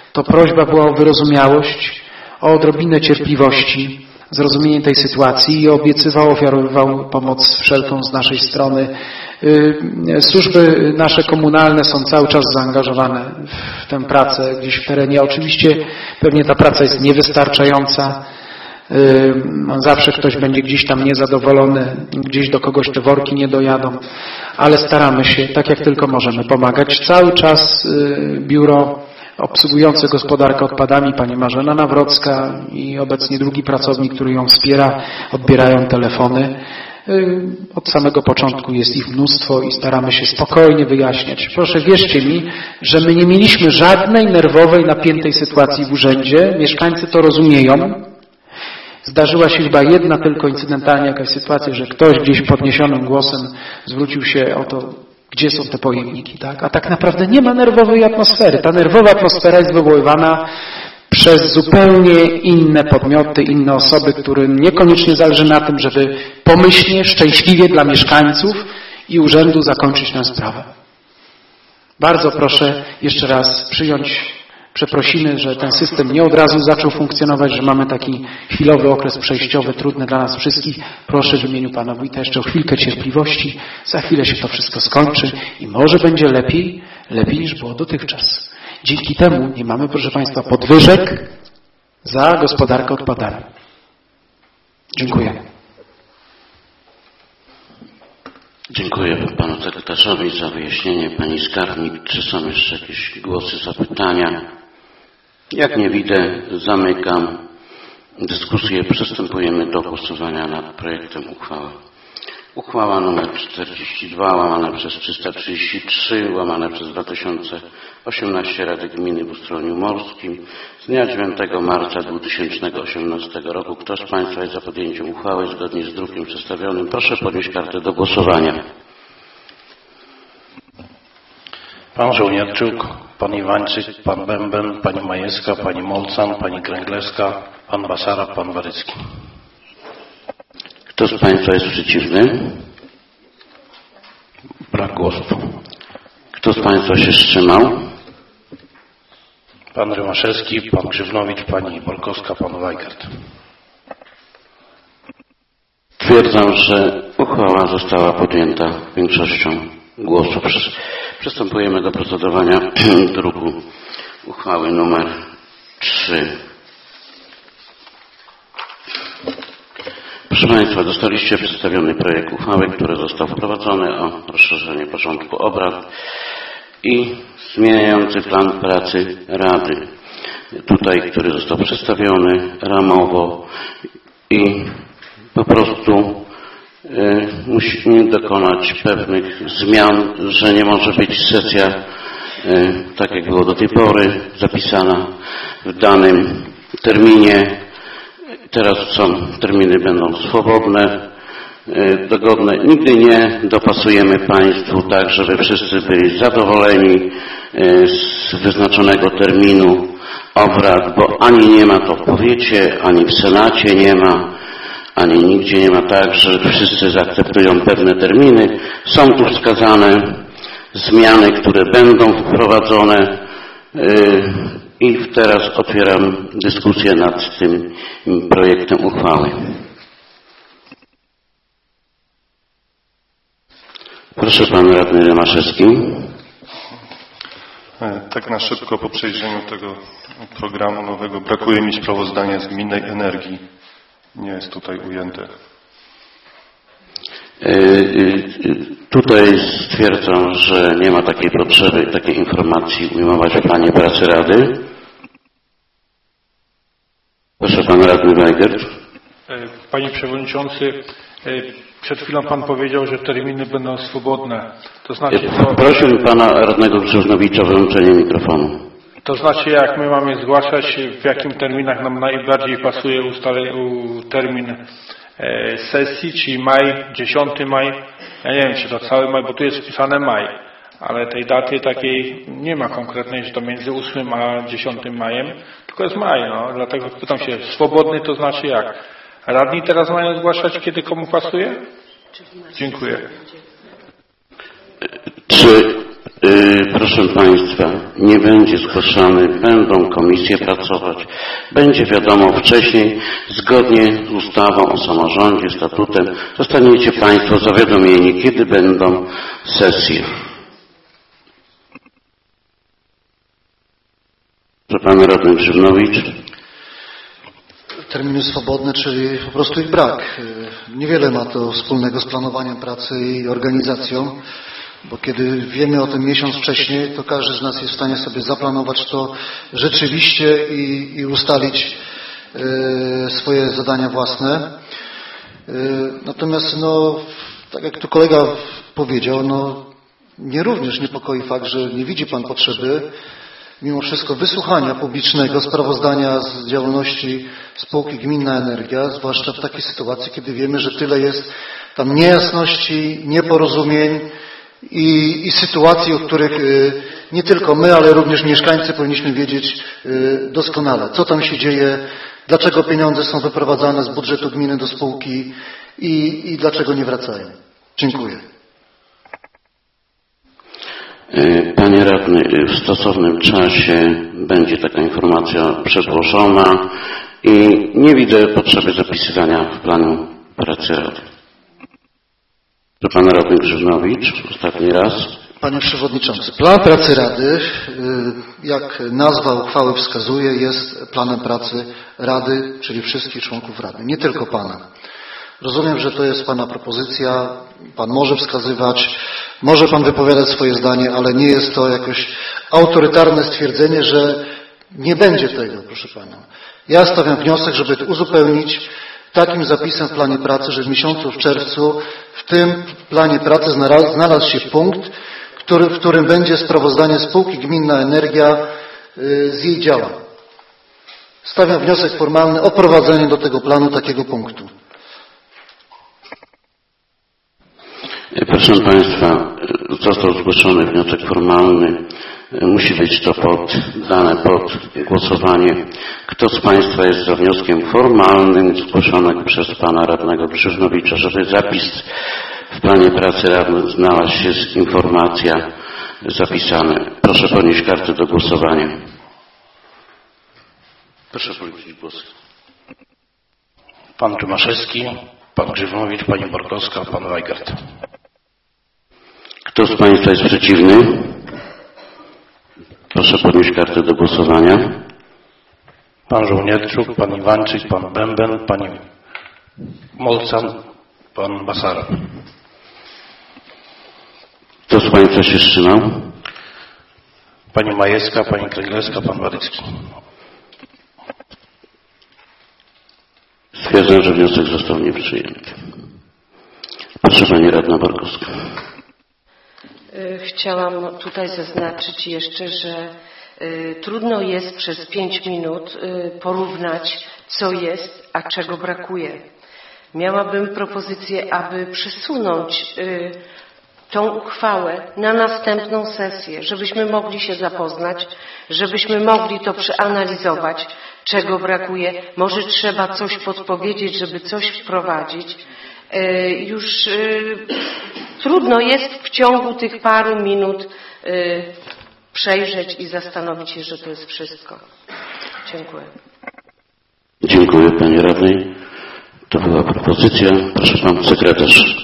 to prośba była o wyrozumiałość, o odrobinę cierpliwości, zrozumienie tej sytuacji i obiecywał, ofiarowywał pomoc wszelką z naszej strony. Służby nasze komunalne są cały czas zaangażowane w tę pracę gdzieś w terenie. Oczywiście pewnie ta praca jest niewystarczająca. Zawsze ktoś będzie gdzieś tam niezadowolony, gdzieś do kogoś te worki nie dojadą, ale staramy się, tak jak tylko możemy, pomagać. Cały czas biuro obsługujące gospodarkę odpadami, pani Marzena Nawrocka i obecnie drugi pracownik, który ją wspiera, odbierają telefony. Od samego początku jest ich mnóstwo i staramy się spokojnie wyjaśniać. Proszę, wierzcie mi, że my nie mieliśmy żadnej nerwowej, napiętej sytuacji w urzędzie. Mieszkańcy to rozumieją. Zdarzyła się chyba jedna tylko incydentalnie jakaś sytuacja, że ktoś gdzieś podniesionym głosem zwrócił się o to, gdzie są te pojemniki, tak? A tak naprawdę nie ma nerwowej atmosfery. Ta nerwowa atmosfera jest wywoływana przez zupełnie inne podmioty, inne osoby, którym niekoniecznie zależy na tym, żeby pomyślnie, szczęśliwie dla mieszkańców i urzędu zakończyć tę sprawę. Bardzo proszę jeszcze raz przyjąć przeprosiny, że ten system nie od razu zaczął funkcjonować, że mamy taki chwilowy okres przejściowy, trudny dla nas wszystkich. Proszę w imieniu pana wójta jeszcze o chwilkę cierpliwości. Za chwilę się to wszystko skończy i może będzie lepiej, lepiej niż było dotychczas. Dzięki temu nie mamy, proszę państwa, podwyżek za gospodarkę odpadami. Dziękuję. Dziękuję panu sekretarzowi za wyjaśnienie. Pani skarbnik, czy są jeszcze jakieś głosy, zapytania? Jak nie widzę, zamykam dyskusję. Przystępujemy do głosowania nad projektem uchwały. Uchwała nr czterdzieści dwa łamane przez trzysta trzydzieści trzy łamane przez dwa tysiące osiemnaście Rady Gminy w Ustroniu Morskim z dnia dziewiątego marca dwa tysiące osiemnastego roku. Kto z państwa jest za podjęciem uchwały zgodnie z drukiem przedstawionym? Proszę podnieść kartę do głosowania. Pan Żołnierczuk, pan Iwańczyk, pan Bęben, pani Majewska, pani Molcan, pani Kręglewska, pan Basara, pan Warycki. Kto z państwa jest przeciwny? Brak głosów. Kto z państwa się wstrzymał? Pan Rymaszewski, pan Grzywnowicz, pani Borkowska, pan Weigert. Twierdzam, że uchwała została podjęta większością głosów. Przystępujemy do procedowania druku uchwały numer trzy. Proszę państwa, dostaliście przedstawiony projekt uchwały, który został wprowadzony o rozszerzenie porządku obrad i zmieniający plan pracy Rady. Tutaj, który został przedstawiony ramowo i po prostu y, musimy dokonać pewnych zmian, że nie może być sesja, y, tak jak było do tej pory, zapisana w danym terminie. Teraz są terminy będą swobodne, dogodne. Nigdy nie dopasujemy państwu tak, żeby wszyscy byli zadowoleni z wyznaczonego terminu obrad, bo ani nie ma to w powiecie, ani w Senacie nie ma, ani nigdzie nie ma tak, że wszyscy zaakceptują pewne terminy. Są tu wskazane zmiany, które będą wprowadzone. I teraz otwieram dyskusję nad tym projektem uchwały. Proszę pan radny Rymaszewski. Tak na szybko po przejrzeniu tego programu nowego brakuje mi sprawozdania z gminnej energii. Nie jest tutaj ujęte. Tutaj stwierdzam, że nie ma takiej potrzeby, takiej informacji ujmować w planie pracy Rady. Proszę pan radny Weigert. Panie przewodniczący, przed chwilą pan powiedział, że terminy będą swobodne. To znaczy, to... Prosiłbym pana radnego Grzywnowicza o wyłączenie mikrofonu. To znaczy, jak my mamy zgłaszać, w jakim terminach nam najbardziej pasuje ustale, u, termin e, sesji, czyli maj, dziesiąty maj. Ja nie wiem, czy to cały maj, bo tu jest wpisane maj, ale tej daty takiej nie ma konkretnej, że to między ósmym a dziesiątym majem, tylko jest maj, no. Dlatego pytam się, swobodny to znaczy jak? Radni teraz mają zgłaszać, kiedy komu pasuje? Dziękuję. Czy yy, Proszę Państwa, nie będzie zgłaszany, będą komisje pracować. Będzie wiadomo wcześniej, zgodnie z ustawą o samorządzie, statutem, zostaniecie Państwo zawiadomieni, kiedy będą sesje. Proszę Pan Radny Grzybnowicz. Terminy swobodne, czyli po prostu ich brak. Niewiele ma to wspólnego z planowaniem pracy i organizacją, bo kiedy wiemy o tym miesiąc wcześniej, to każdy z nas jest w stanie sobie zaplanować to rzeczywiście i, i ustalić y, swoje zadania własne. Y, natomiast, no, tak jak tu kolega powiedział, no, mnie również niepokoi fakt, że nie widzi Pan potrzeby mimo wszystko wysłuchania publicznego sprawozdania z działalności spółki Gminna Energia, zwłaszcza w takiej sytuacji, kiedy wiemy, że tyle jest tam niejasności, nieporozumień i, i sytuacji, o których y, nie tylko my, ale również mieszkańcy powinniśmy wiedzieć y, doskonale, co tam się dzieje, dlaczego pieniądze są wyprowadzane z budżetu gminy do spółki i, i dlaczego nie wracają. Dziękuję. Panie Radny, w stosownym czasie będzie taka informacja przedłożona i nie widzę potrzeby zapisywania w planu pracy Rady. Pan Radny Grzybnowicz, ostatni raz. Panie Przewodniczący, plan pracy Rady, jak nazwa uchwały wskazuje, jest planem pracy Rady, czyli wszystkich członków Rady, nie tylko Pana. Rozumiem, że to jest Pana propozycja, Pan może wskazywać, może Pan wypowiadać swoje zdanie, ale nie jest to jakoś autorytarne stwierdzenie, że nie będzie tego, proszę Pana. Ja stawiam wniosek, żeby to uzupełnić takim zapisem w planie pracy, że w miesiącu w czerwcu w tym planie pracy znalazł się punkt, który, w którym będzie sprawozdanie spółki Gminna Energia z jej działań. Stawiam wniosek formalny o prowadzenie do tego planu takiego punktu. Proszę Państwa, został zgłoszony wniosek formalny. Musi być to poddane pod głosowanie. Kto z Państwa jest za wnioskiem formalnym zgłoszonym przez Pana Radnego Grzybnowicza, żeby zapis w planie pracy Rady znalazł się z informacja zapisane? Proszę podnieść kartę do głosowania. Proszę policzyć głosy. Pan Czymaszewski, Pan Grzybnowicz, Pani Borkowska, Pan Weigert. Kto z Państwa jest przeciwny? Proszę podnieść kartę do głosowania. Pan Żołnierczuk, Pan Iwańczyk, Pan Bęben, Pani Molcan, Pan Basara. Kto z Państwa się wstrzymał? Pani Majewska, Pani Kręgleska, Pan Warycki. Stwierdzam, że wniosek został nieprzyjęty. Proszę Pani Radna Borkowska. Chciałam tutaj zaznaczyć jeszcze, że y, trudno jest przez pięć minut y, porównać, co jest, a czego brakuje. Miałabym propozycję, aby przesunąć y, tą uchwałę na następną sesję, żebyśmy mogli się zapoznać, żebyśmy mogli to przeanalizować, czego brakuje. Może trzeba coś podpowiedzieć, żeby coś wprowadzić. Y, już y, Trudno jest w ciągu tych paru minut y, przejrzeć i zastanowić się, że to jest wszystko. Dziękuję. Dziękuję Pani Radnej. To była propozycja. Proszę Pan Sekretarz.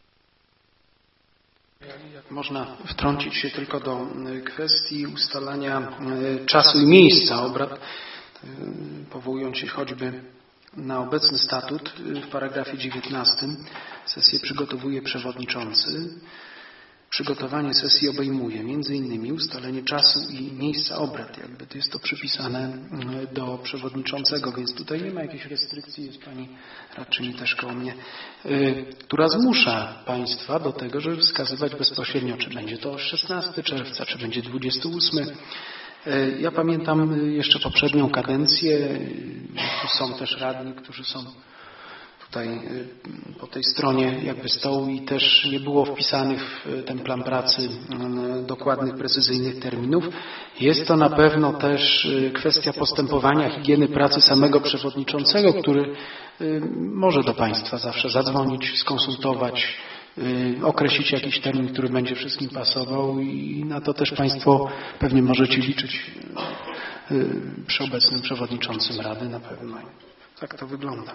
Jak można wtrącić się tylko do kwestii ustalania czasu i miejsca obrad, powołując się choćby na obecny statut w paragrafie dziewiętnastym. Sesję przygotowuje przewodniczący. Przygotowanie sesji obejmuje między innymi ustalenie czasu i miejsca obrad. Jakby to jest to przypisane do przewodniczącego, więc tutaj nie ma jakiejś restrykcji. Jest Pani radczyni też koło mnie, która zmusza Państwa do tego, żeby wskazywać bezpośrednio, czy będzie to szesnastego czerwca, czy będzie dwudziestego ósmego. Ja pamiętam jeszcze poprzednią kadencję. Są też radni, którzy są tutaj po tej stronie jakby stołu i też nie było wpisanych w ten plan pracy dokładnych, precyzyjnych terminów. Jest to na pewno też kwestia postępowania, higieny pracy samego przewodniczącego, który może do Państwa zawsze zadzwonić, skonsultować określić jakiś termin, który będzie wszystkim pasował i na to też Państwo pewnie możecie liczyć przy obecnym przewodniczącym Rady na pewno. Tak to wygląda.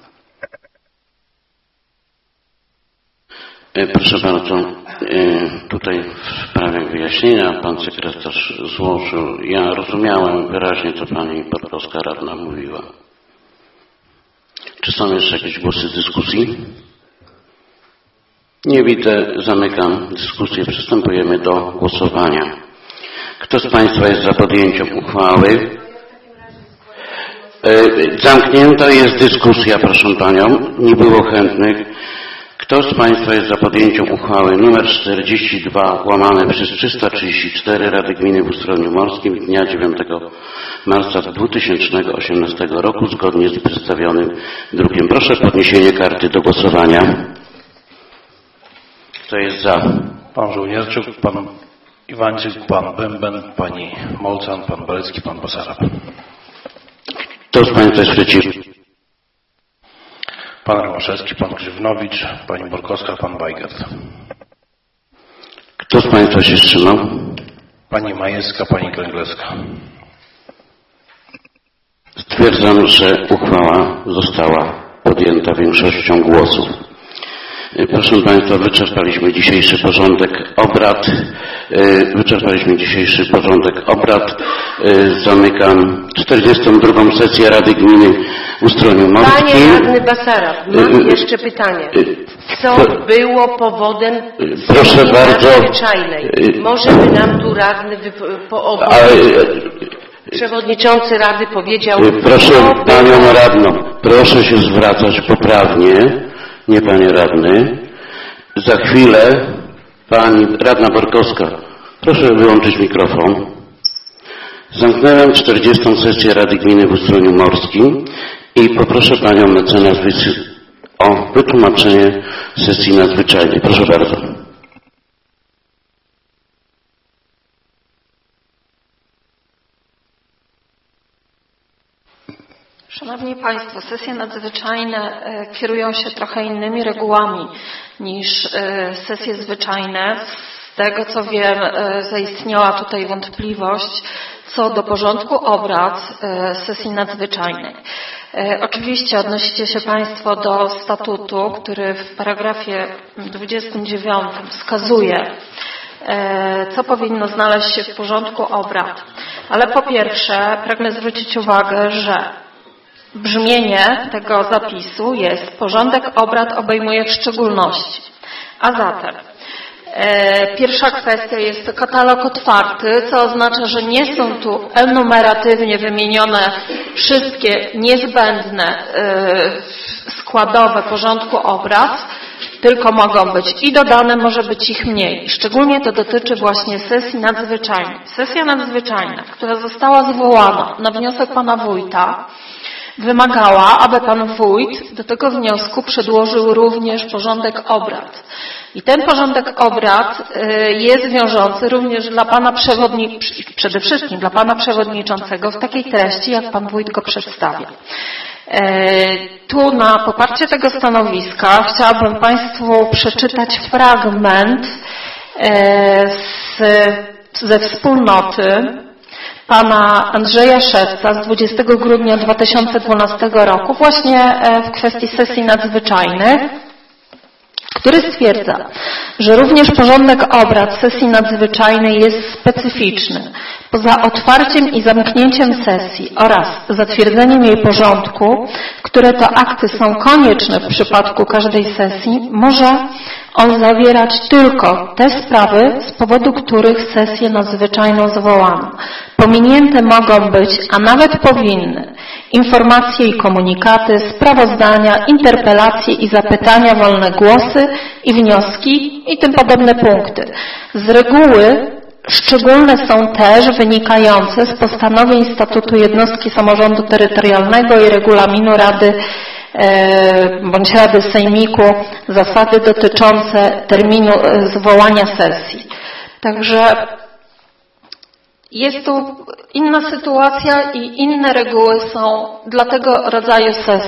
Proszę bardzo, tutaj w sprawie wyjaśnienia pan sekretarz złożył. Ja rozumiałem wyraźnie, co pani Borkowska radna mówiła. Czy są jeszcze jakieś głosy dyskusji? Nie widzę, zamykam dyskusję. Przystępujemy do głosowania. Kto z Państwa jest za podjęciem uchwały? Zamknięta jest dyskusja, proszę Panią. Nie było chętnych. Kto z Państwa jest za podjęciem uchwały nr czterdzieści dwa łamane przez trzysta trzydzieści cztery Rady Gminy w Ustroniu Morskim dnia dziewiątego marca dwa tysiące osiemnastego roku zgodnie z przedstawionym drukiem? Proszę o podniesienie karty do głosowania. Kto jest za? Pan Żołnierczuk, pan Iwańczyk, pan Bęben, pani Molcan, pan Balecki, pan Basarab. Kto z Państwa jest przeciw? Pan Romaszewski, pan Grzywnowicz, pani Borkowska, pan Weigert. Kto z Państwa się wstrzymał? Pani Majewska, pani Kręgleska. Stwierdzam, że uchwała została podjęta większością głosów. Proszę Państwa, wyczerpaliśmy dzisiejszy porządek obrad. Wyczerpaliśmy dzisiejszy porządek obrad. Zamykam czterdziestą drugą sesję Rady Gminy w Ustroniu Morskim. Panie radny Basarab, mam jeszcze pytanie. Co było powodem Proszę bardzo. nadzwyczajnej? Może by nam tu radny po przewodniczący Rady powiedział... Proszę Panią Radną, proszę się zwracać poprawnie. Nie, Panie Radny. Za chwilę Pani Radna Borkowska. Proszę wyłączyć mikrofon. Zamknąłem czterdziestą sesję Rady Gminy w Ustroniu Morskim i poproszę Panią mecenas o wytłumaczenie sesji nadzwyczajnej. Proszę bardzo. Szanowni Państwo, sesje nadzwyczajne kierują się trochę innymi regułami niż sesje zwyczajne. Z tego co wiem, zaistniała tutaj wątpliwość co do porządku obrad sesji nadzwyczajnej. Oczywiście odnosicie się Państwo do statutu, który w paragrafie dwudziestym dziewiątym wskazuje, co powinno znaleźć się w porządku obrad. Ale po pierwsze pragnę zwrócić uwagę, że brzmienie tego zapisu jest: porządek obrad obejmuje w szczególności. A zatem e, pierwsza kwestia jest to katalog otwarty, co oznacza, że nie są tu enumeratywnie wymienione wszystkie niezbędne e, składowe porządku obrad, tylko mogą być i dodane, może być ich mniej. Szczególnie to dotyczy właśnie sesji nadzwyczajnej. Sesja nadzwyczajna, która została zwołana na wniosek pana wójta, wymagała, aby pan wójt do tego wniosku przedłożył również porządek obrad. I ten porządek obrad jest wiążący również dla pana przewodniczącego, przede wszystkim dla pana przewodniczącego w takiej treści, jak pan wójt go przedstawia. Tu na poparcie tego stanowiska chciałabym Państwu przeczytać fragment z, ze wspólnoty pana Andrzeja Szewca z dwudziestego grudnia dwa tysiące dwunastego roku właśnie w kwestii sesji nadzwyczajnych, który stwierdza, że również porządek obrad sesji nadzwyczajnej jest specyficzny. Poza otwarciem i zamknięciem sesji oraz zatwierdzeniem jej porządku, które to akty są konieczne w przypadku każdej sesji, może on zawierać tylko te sprawy, z powodu których sesję nadzwyczajną zwołano. Pominięte mogą być, a nawet powinny, informacje i komunikaty, sprawozdania, interpelacje i zapytania, wolne głosy i wnioski i tym podobne punkty. Z reguły szczególne są też wynikające z postanowień statutu jednostki samorządu terytorialnego i regulaminu Rady bądź Rady Sejmiku zasady dotyczące terminu zwołania sesji. Także jest tu inna sytuacja i inne reguły są dla tego rodzaju sesji.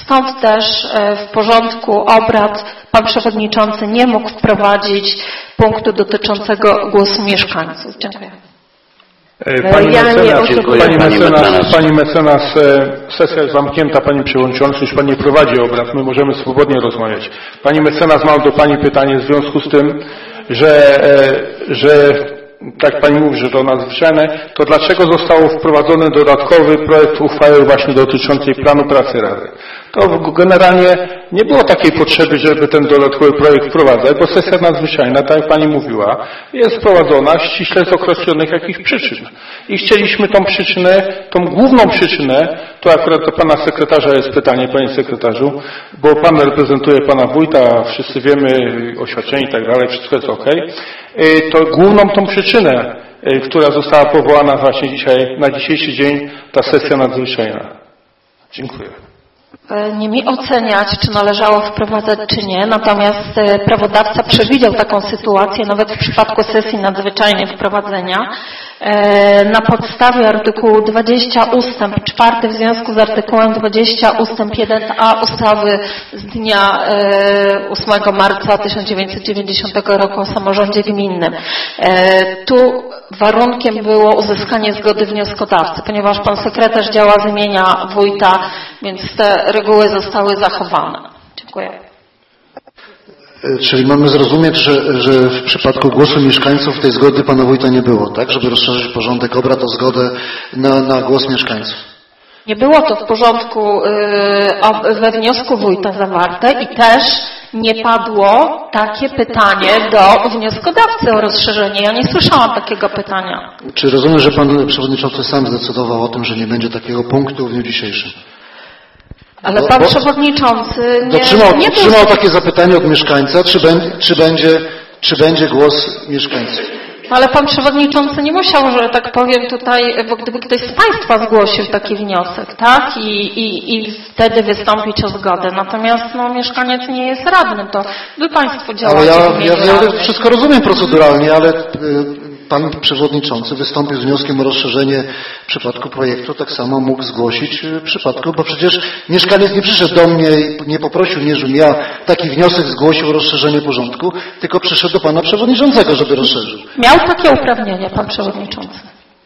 Stąd też w porządku obrad pan przewodniczący nie mógł wprowadzić punktu dotyczącego głosu mieszkańców. Dziękuję. Pani Ja mecenas, nie oczekuję, pani pani mecenas, mecenas. pani mecenas, sesja jest zamknięta, Pani Przewodniczący, już Pani nie prowadzi obrad, my możemy swobodnie rozmawiać. Pani mecenas, mam do Pani pytanie w związku z tym, że, że tak Pani mówi, że to nadzwyczajne, to dlaczego został wprowadzony dodatkowy projekt uchwały właśnie dotyczącej planu pracy Rady? To generalnie nie było takiej potrzeby, żeby ten dodatkowy projekt wprowadzać, bo sesja nadzwyczajna, tak jak Pani mówiła, jest wprowadzona ściśle z określonych jakichś przyczyn. I chcieliśmy tą przyczynę, tą główną przyczynę, to akurat do Pana sekretarza jest pytanie, Panie sekretarzu, bo Pan reprezentuje Pana wójta, wszyscy wiemy, oświadczenie i tak dalej, wszystko jest ok. To główną tą przyczynę, która została powołana właśnie dzisiaj, na dzisiejszy dzień, ta sesja nadzwyczajna. Dziękuję. Nie mi oceniać, czy należało wprowadzać, czy nie, natomiast prawodawca przewidział taką sytuację, nawet w przypadku sesji nadzwyczajnej wprowadzenia, na podstawie artykułu dwudziestego ustęp czwarty w związku z artykułem dwudziestym ustęp jeden a ustawy z dnia ósmego marca tysiąc dziewięćset dziewięćdziesiątego roku o samorządzie gminnym. Tu warunkiem było uzyskanie zgody wnioskodawcy, ponieważ pan sekretarz działa z imienia wójta, więc te reguły zostały zachowane. Dziękuję. Czyli mamy zrozumieć, że, że w przypadku głosu mieszkańców tej zgody pana wójta nie było, tak? Żeby rozszerzyć porządek obrad o zgodę na, na głos mieszkańców. Nie było to w porządku yy, we wniosku wójta zawarte i też nie padło takie pytanie do wnioskodawcy o rozszerzenie. Ja nie słyszałam takiego pytania. Czy rozumiem, że pan przewodniczący sam zdecydował o tym, że nie będzie takiego punktu w dniu dzisiejszym? Ale Bo, pan bo przewodniczący nie... Dotrzymał, nie dotrzymał takie zapytanie od mieszkańca, czy, ben, czy, będzie, czy będzie głos mieszkańców. Ale pan przewodniczący nie musiał, że tak powiem tutaj, bo gdyby ktoś z państwa zgłosił taki wniosek, tak? I, i, i wtedy wystąpić o zgodę. Natomiast no, mieszkaniec nie jest radnym, to wy państwo działacie. Ale ja, ja, ja wszystko rozumiem proceduralnie, ale y, pan przewodniczący wystąpił z wnioskiem o rozszerzenie w przypadku projektu, tak samo mógł zgłosić w przypadku, bo przecież mieszkaniec nie przyszedł do mnie i nie poprosił mnie, żebym ja taki wniosek zgłosił o rozszerzenie porządku, tylko przyszedł do pana przewodniczącego, żeby rozszerzył. Miał takie uprawnienia pan przewodniczący.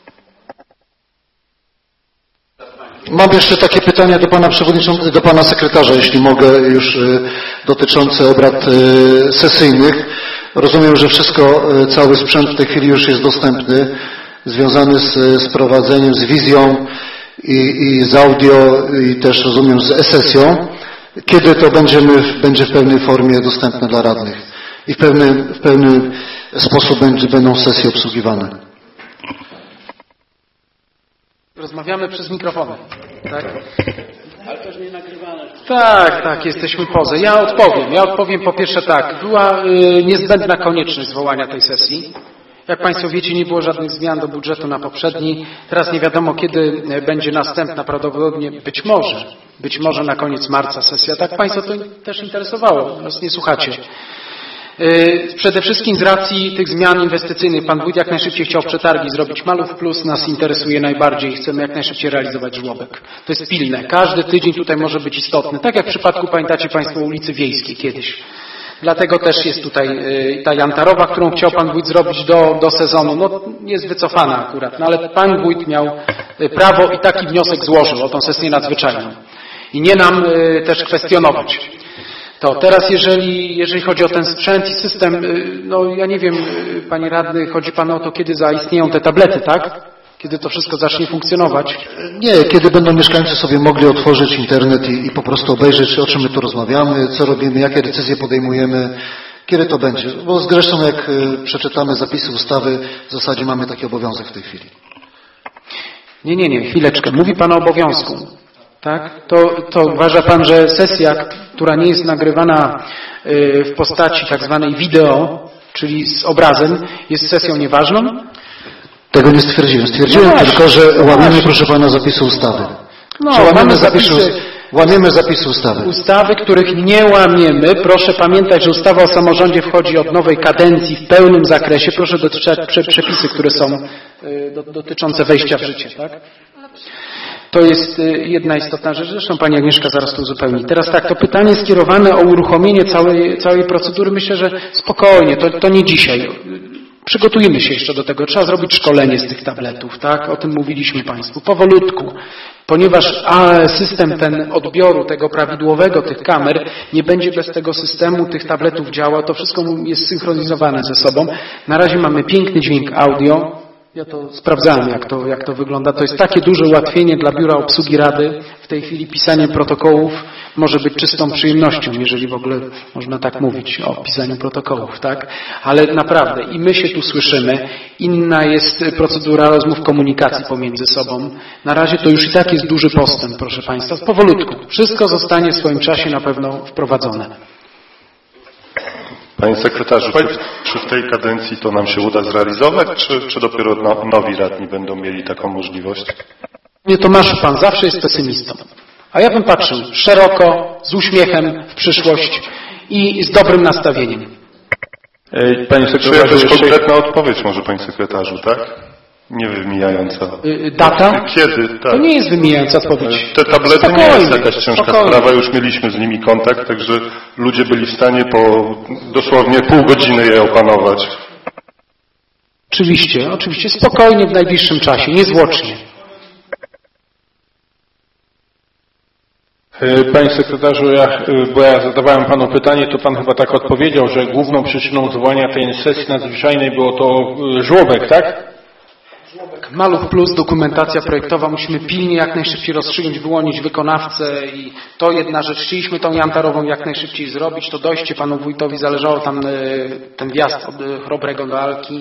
Mam jeszcze takie pytanie do pana przewodniczącego, do pana sekretarza, jeśli mogę, już y, dotyczące obrad y, sesyjnych. Rozumiem, że wszystko, y, cały sprzęt w tej chwili już jest dostępny, związany z, z prowadzeniem, z wizją i, i z audio i też rozumiem z e-sesją. Kiedy to będziemy, będzie w pełnej formie dostępne dla radnych i w pewny, w pewny sposób będzie, będą sesje obsługiwane? Rozmawiamy przez mikrofony. Tak? Ale też nie nagrywane. Tak, tak, jesteśmy poza. Ja odpowiem. Ja odpowiem po pierwsze tak. Była y, niezbędna konieczność zwołania tej sesji. Jak Państwo wiecie, nie było żadnych zmian do budżetu na poprzedni. Teraz nie wiadomo, kiedy będzie następna, prawdopodobnie być może, być może na koniec marca sesja. Tak Państwa to też interesowało. Nas nie słuchacie. Przede wszystkim z racji tych zmian inwestycyjnych pan wójt jak najszybciej chciał przetargi zrobić. Malów Plus nas interesuje najbardziej. Chcemy jak najszybciej realizować żłobek. To jest pilne. Każdy tydzień tutaj może być istotny. Tak jak w przypadku, pamiętacie Państwo, ulicy Wiejskiej kiedyś. Dlatego też jest tutaj ta Jantarowa, którą chciał pan wójt zrobić do, do sezonu. No jest wycofana akurat, no ale pan wójt miał prawo i taki wniosek złożył o tą sesję nadzwyczajną. I nie nam też kwestionować. To teraz, jeżeli, jeżeli chodzi o ten sprzęt i system, no ja nie wiem, panie radny, chodzi pan o to, kiedy zaistnieją te tablety, tak? Kiedy to wszystko zacznie funkcjonować? Nie, kiedy będą mieszkańcy sobie mogli otworzyć internet i, i po prostu obejrzeć, o czym my tu rozmawiamy, co robimy, jakie decyzje podejmujemy, kiedy to będzie. Bo zresztą jak przeczytamy zapisy ustawy, w zasadzie mamy taki obowiązek w tej chwili. Nie, nie, nie, chwileczkę. Mówi pan o obowiązku. Tak? To, to uważa pan, że sesja, która nie jest nagrywana w postaci tak zwanej wideo, czyli z obrazem, jest sesją nieważną? Tego nie stwierdziłem. Stwierdziłem no tylko, że łamiemy, no proszę pana, zapisy ustawy. No, łamiemy, mamy zapisy, zapisy, łamiemy zapisy ustawy. Ustawy, których nie łamiemy. Proszę pamiętać, że ustawa o samorządzie wchodzi od nowej kadencji w pełnym zakresie. Proszę dotyczyć przepisy, które są dotyczące wejścia w życie. Tak? To jest jedna istotna rzecz, zresztą pani Agnieszka zaraz to uzupełni. Teraz tak, to pytanie skierowane o uruchomienie całej, całej procedury, myślę, że spokojnie, to, to nie dzisiaj. Przygotujmy się jeszcze do tego. Trzeba zrobić szkolenie z tych tabletów, tak? O tym mówiliśmy Państwu. Powolutku. Ponieważ system ten odbioru tego prawidłowego, tych kamer, nie będzie bez tego systemu tych tabletów działał, to wszystko jest synchronizowane ze sobą. Na razie mamy piękny dźwięk audio. Ja to sprawdzałem, jak to, jak to wygląda. To jest takie duże ułatwienie dla Biura Obsługi Rady. W tej chwili pisanie protokołów może być czystą przyjemnością, jeżeli w ogóle można tak mówić o pisaniu protokołów, tak? Ale naprawdę i my się tu słyszymy. Inna jest procedura rozmów, komunikacji pomiędzy sobą. Na razie to już i tak jest duży postęp, proszę Państwa. Powolutku. Wszystko zostanie w swoim czasie na pewno wprowadzone. Panie sekretarzu, czy, czy w tej kadencji to nam się uda zrealizować, czy, czy dopiero no, nowi radni będą mieli taką możliwość? Nie, Tomaszu, Pan zawsze jest pesymistą. A ja bym patrzył szeroko, z uśmiechem w przyszłość i z dobrym nastawieniem. Panie sekretarzu, jakaś konkretna odpowiedź może, Panie sekretarzu, tak? Nie wymijająca. Data? Kiedy? Tak. To nie jest wymijająca odpowiedź. Te tablety Spokojnie, nie jest jakaś ciężka spokojnie. sprawa, już mieliśmy z nimi kontakt, także ludzie byli w stanie po dosłownie pół godziny je opanować. Oczywiście, oczywiście, spokojnie w najbliższym czasie, niezwłocznie. Panie sekretarzu, ja, bo ja zadawałem Panu pytanie, to Pan chyba tak odpowiedział, że główną przyczyną zwołania tej sesji nadzwyczajnej było to żłobek, tak? Maluch Plus, dokumentacja projektowa, musimy pilnie jak najszybciej rozstrzygnąć, wyłonić wykonawcę i to jedna rzecz. Chcieliśmy tą Jantarową jak najszybciej zrobić, to dojście Panu Wójtowi zależało tam ten wjazd od Chrobrego do Alki.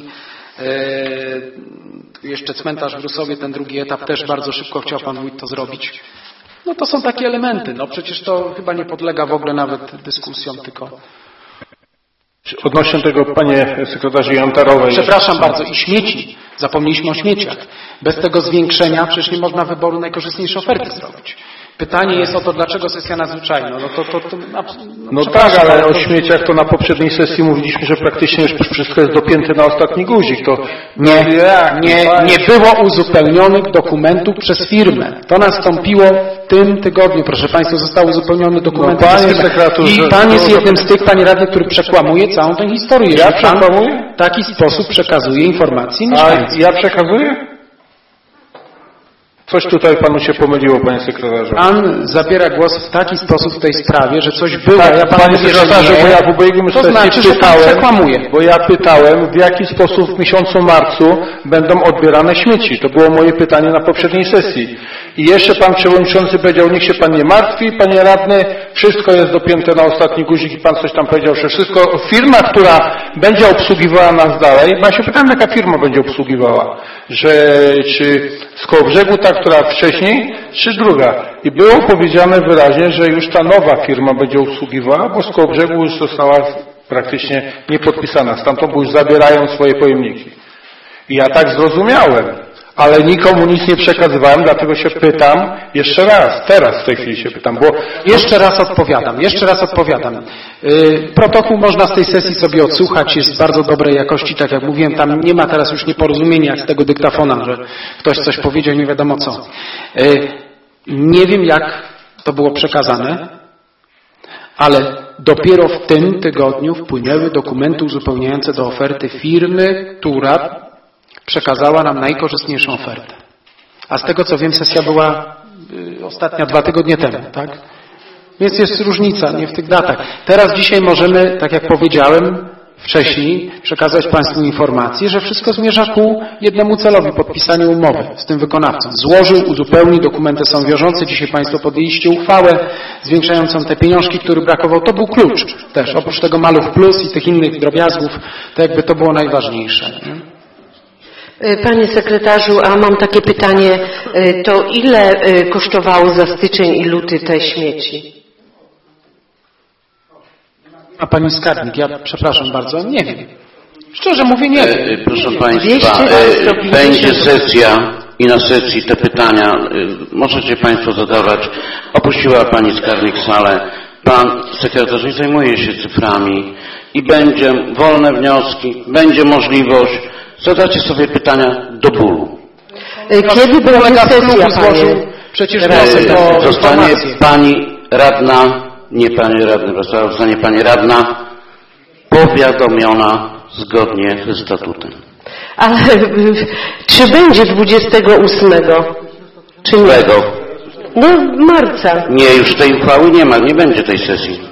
Jeszcze cmentarz w Rusowie, ten drugi etap też bardzo szybko chciał Pan Wójt to zrobić. No to są takie elementy, no przecież to chyba nie podlega w ogóle nawet dyskusjom, tylko... Odnośnie tego, Panie sekretarzu Jantarowej... Przepraszam bardzo, i śmieci. Zapomnieliśmy o śmieciach. Bez tego zwiększenia przecież nie można wyboru najkorzystniejszej oferty zrobić. Pytanie jest o to, dlaczego sesja nadzwyczajna. No, to, to, to, no, no tak, ale o śmieciach to na poprzedniej sesji mówiliśmy, że praktycznie już wszystko jest dopięte na ostatni guzik. To nie, nie, nie było uzupełnionych dokumentów przez firmę. To nastąpiło w tym tygodniu, proszę Państwa, został uzupełniony dokument no, przez firmę. I Pan jest jednym z tych, Panie Radny, który przekłamuje całą tę historię. Ja przekłamuję? W taki sposób przekazuje informacje mieszkańcom. A ja przekazuję? Coś tutaj Panu się pomyliło, Panie sekretarzu. Pan zabiera głos w taki sposób w tej sprawie, że coś było. Tak, ja Panie sekretarzu, bo ja w ubiegłym to znaczy, że pytałem, przekłamuje. bo ja pytałem, w jaki sposób w miesiącu marcu będą odbierane śmieci. To było moje pytanie na poprzedniej sesji. I jeszcze Pan Przewodniczący powiedział, niech się Pan nie martwi, Panie Radny, wszystko jest dopięte na ostatni guzik i Pan coś tam powiedział, że wszystko, firma, która będzie obsługiwała nas dalej, bo ja się pytałem, jaka firma będzie obsługiwała, że czy z Kołobrzegu ta, która wcześniej, czy druga. I było powiedziane wyraźnie, że już ta nowa firma będzie obsługiwała, bo z Kołobrzegu już została praktycznie niepodpisana. Stamtąd już zabierają swoje pojemniki. I ja tak zrozumiałem. Ale nikomu nic nie przekazywałem, dlatego się pytam jeszcze raz, teraz w tej chwili się pytam, bo... Jeszcze raz odpowiadam, jeszcze raz odpowiadam. Yy, protokół można z tej sesji sobie odsłuchać, jest bardzo dobrej jakości, tak jak mówiłem, tam nie ma teraz już nieporozumienia jak z tego dyktafona, że ktoś coś powiedział, nie wiadomo co. Yy, nie wiem jak to było przekazane, ale dopiero w tym tygodniu wpłynęły dokumenty uzupełniające do oferty firmy, która przekazała nam najkorzystniejszą ofertę. A z tego co wiem, sesja była y, ostatnia dwa tygodnie temu, tak? Więc jest różnica, nie w tych datach. Teraz dzisiaj możemy, tak jak powiedziałem wcześniej, przekazać Państwu informację, że wszystko zmierza ku jednemu celowi, podpisaniu umowy z tym wykonawcą. Złożył, uzupełni, dokumenty są wiążące. Dzisiaj Państwo podjęliście uchwałę zwiększającą te pieniążki, które brakowało. To był klucz też. Oprócz tego Maluch Plus i tych innych drobiazgów, to jakby to było najważniejsze. Nie? Panie sekretarzu, a mam takie pytanie, to ile kosztowało za styczeń i luty te śmieci? A Pani skarbnik, ja przepraszam bardzo, nie wiem. Szczerze mówię, nie wiem. Proszę Państwa, będzie sesja i na sesji te pytania możecie Państwo zadawać. Opuściła Pani skarbnik salę. Pan sekretarz nie zajmuje się cyframi i będzie wolne wnioski, będzie możliwość. Zadacie sobie pytania do bólu. Kiedy będzie sesja, Panie? Przecież E, wniosek o Zostanie informację. pani radna, nie pani radny Wasarab, zostanie pani radna powiadomiona zgodnie ze statutem. Ale czy będzie dwudziestego ósmego? Czy nie? Którego? No marca. Nie, już tej uchwały nie ma, nie będzie tej sesji.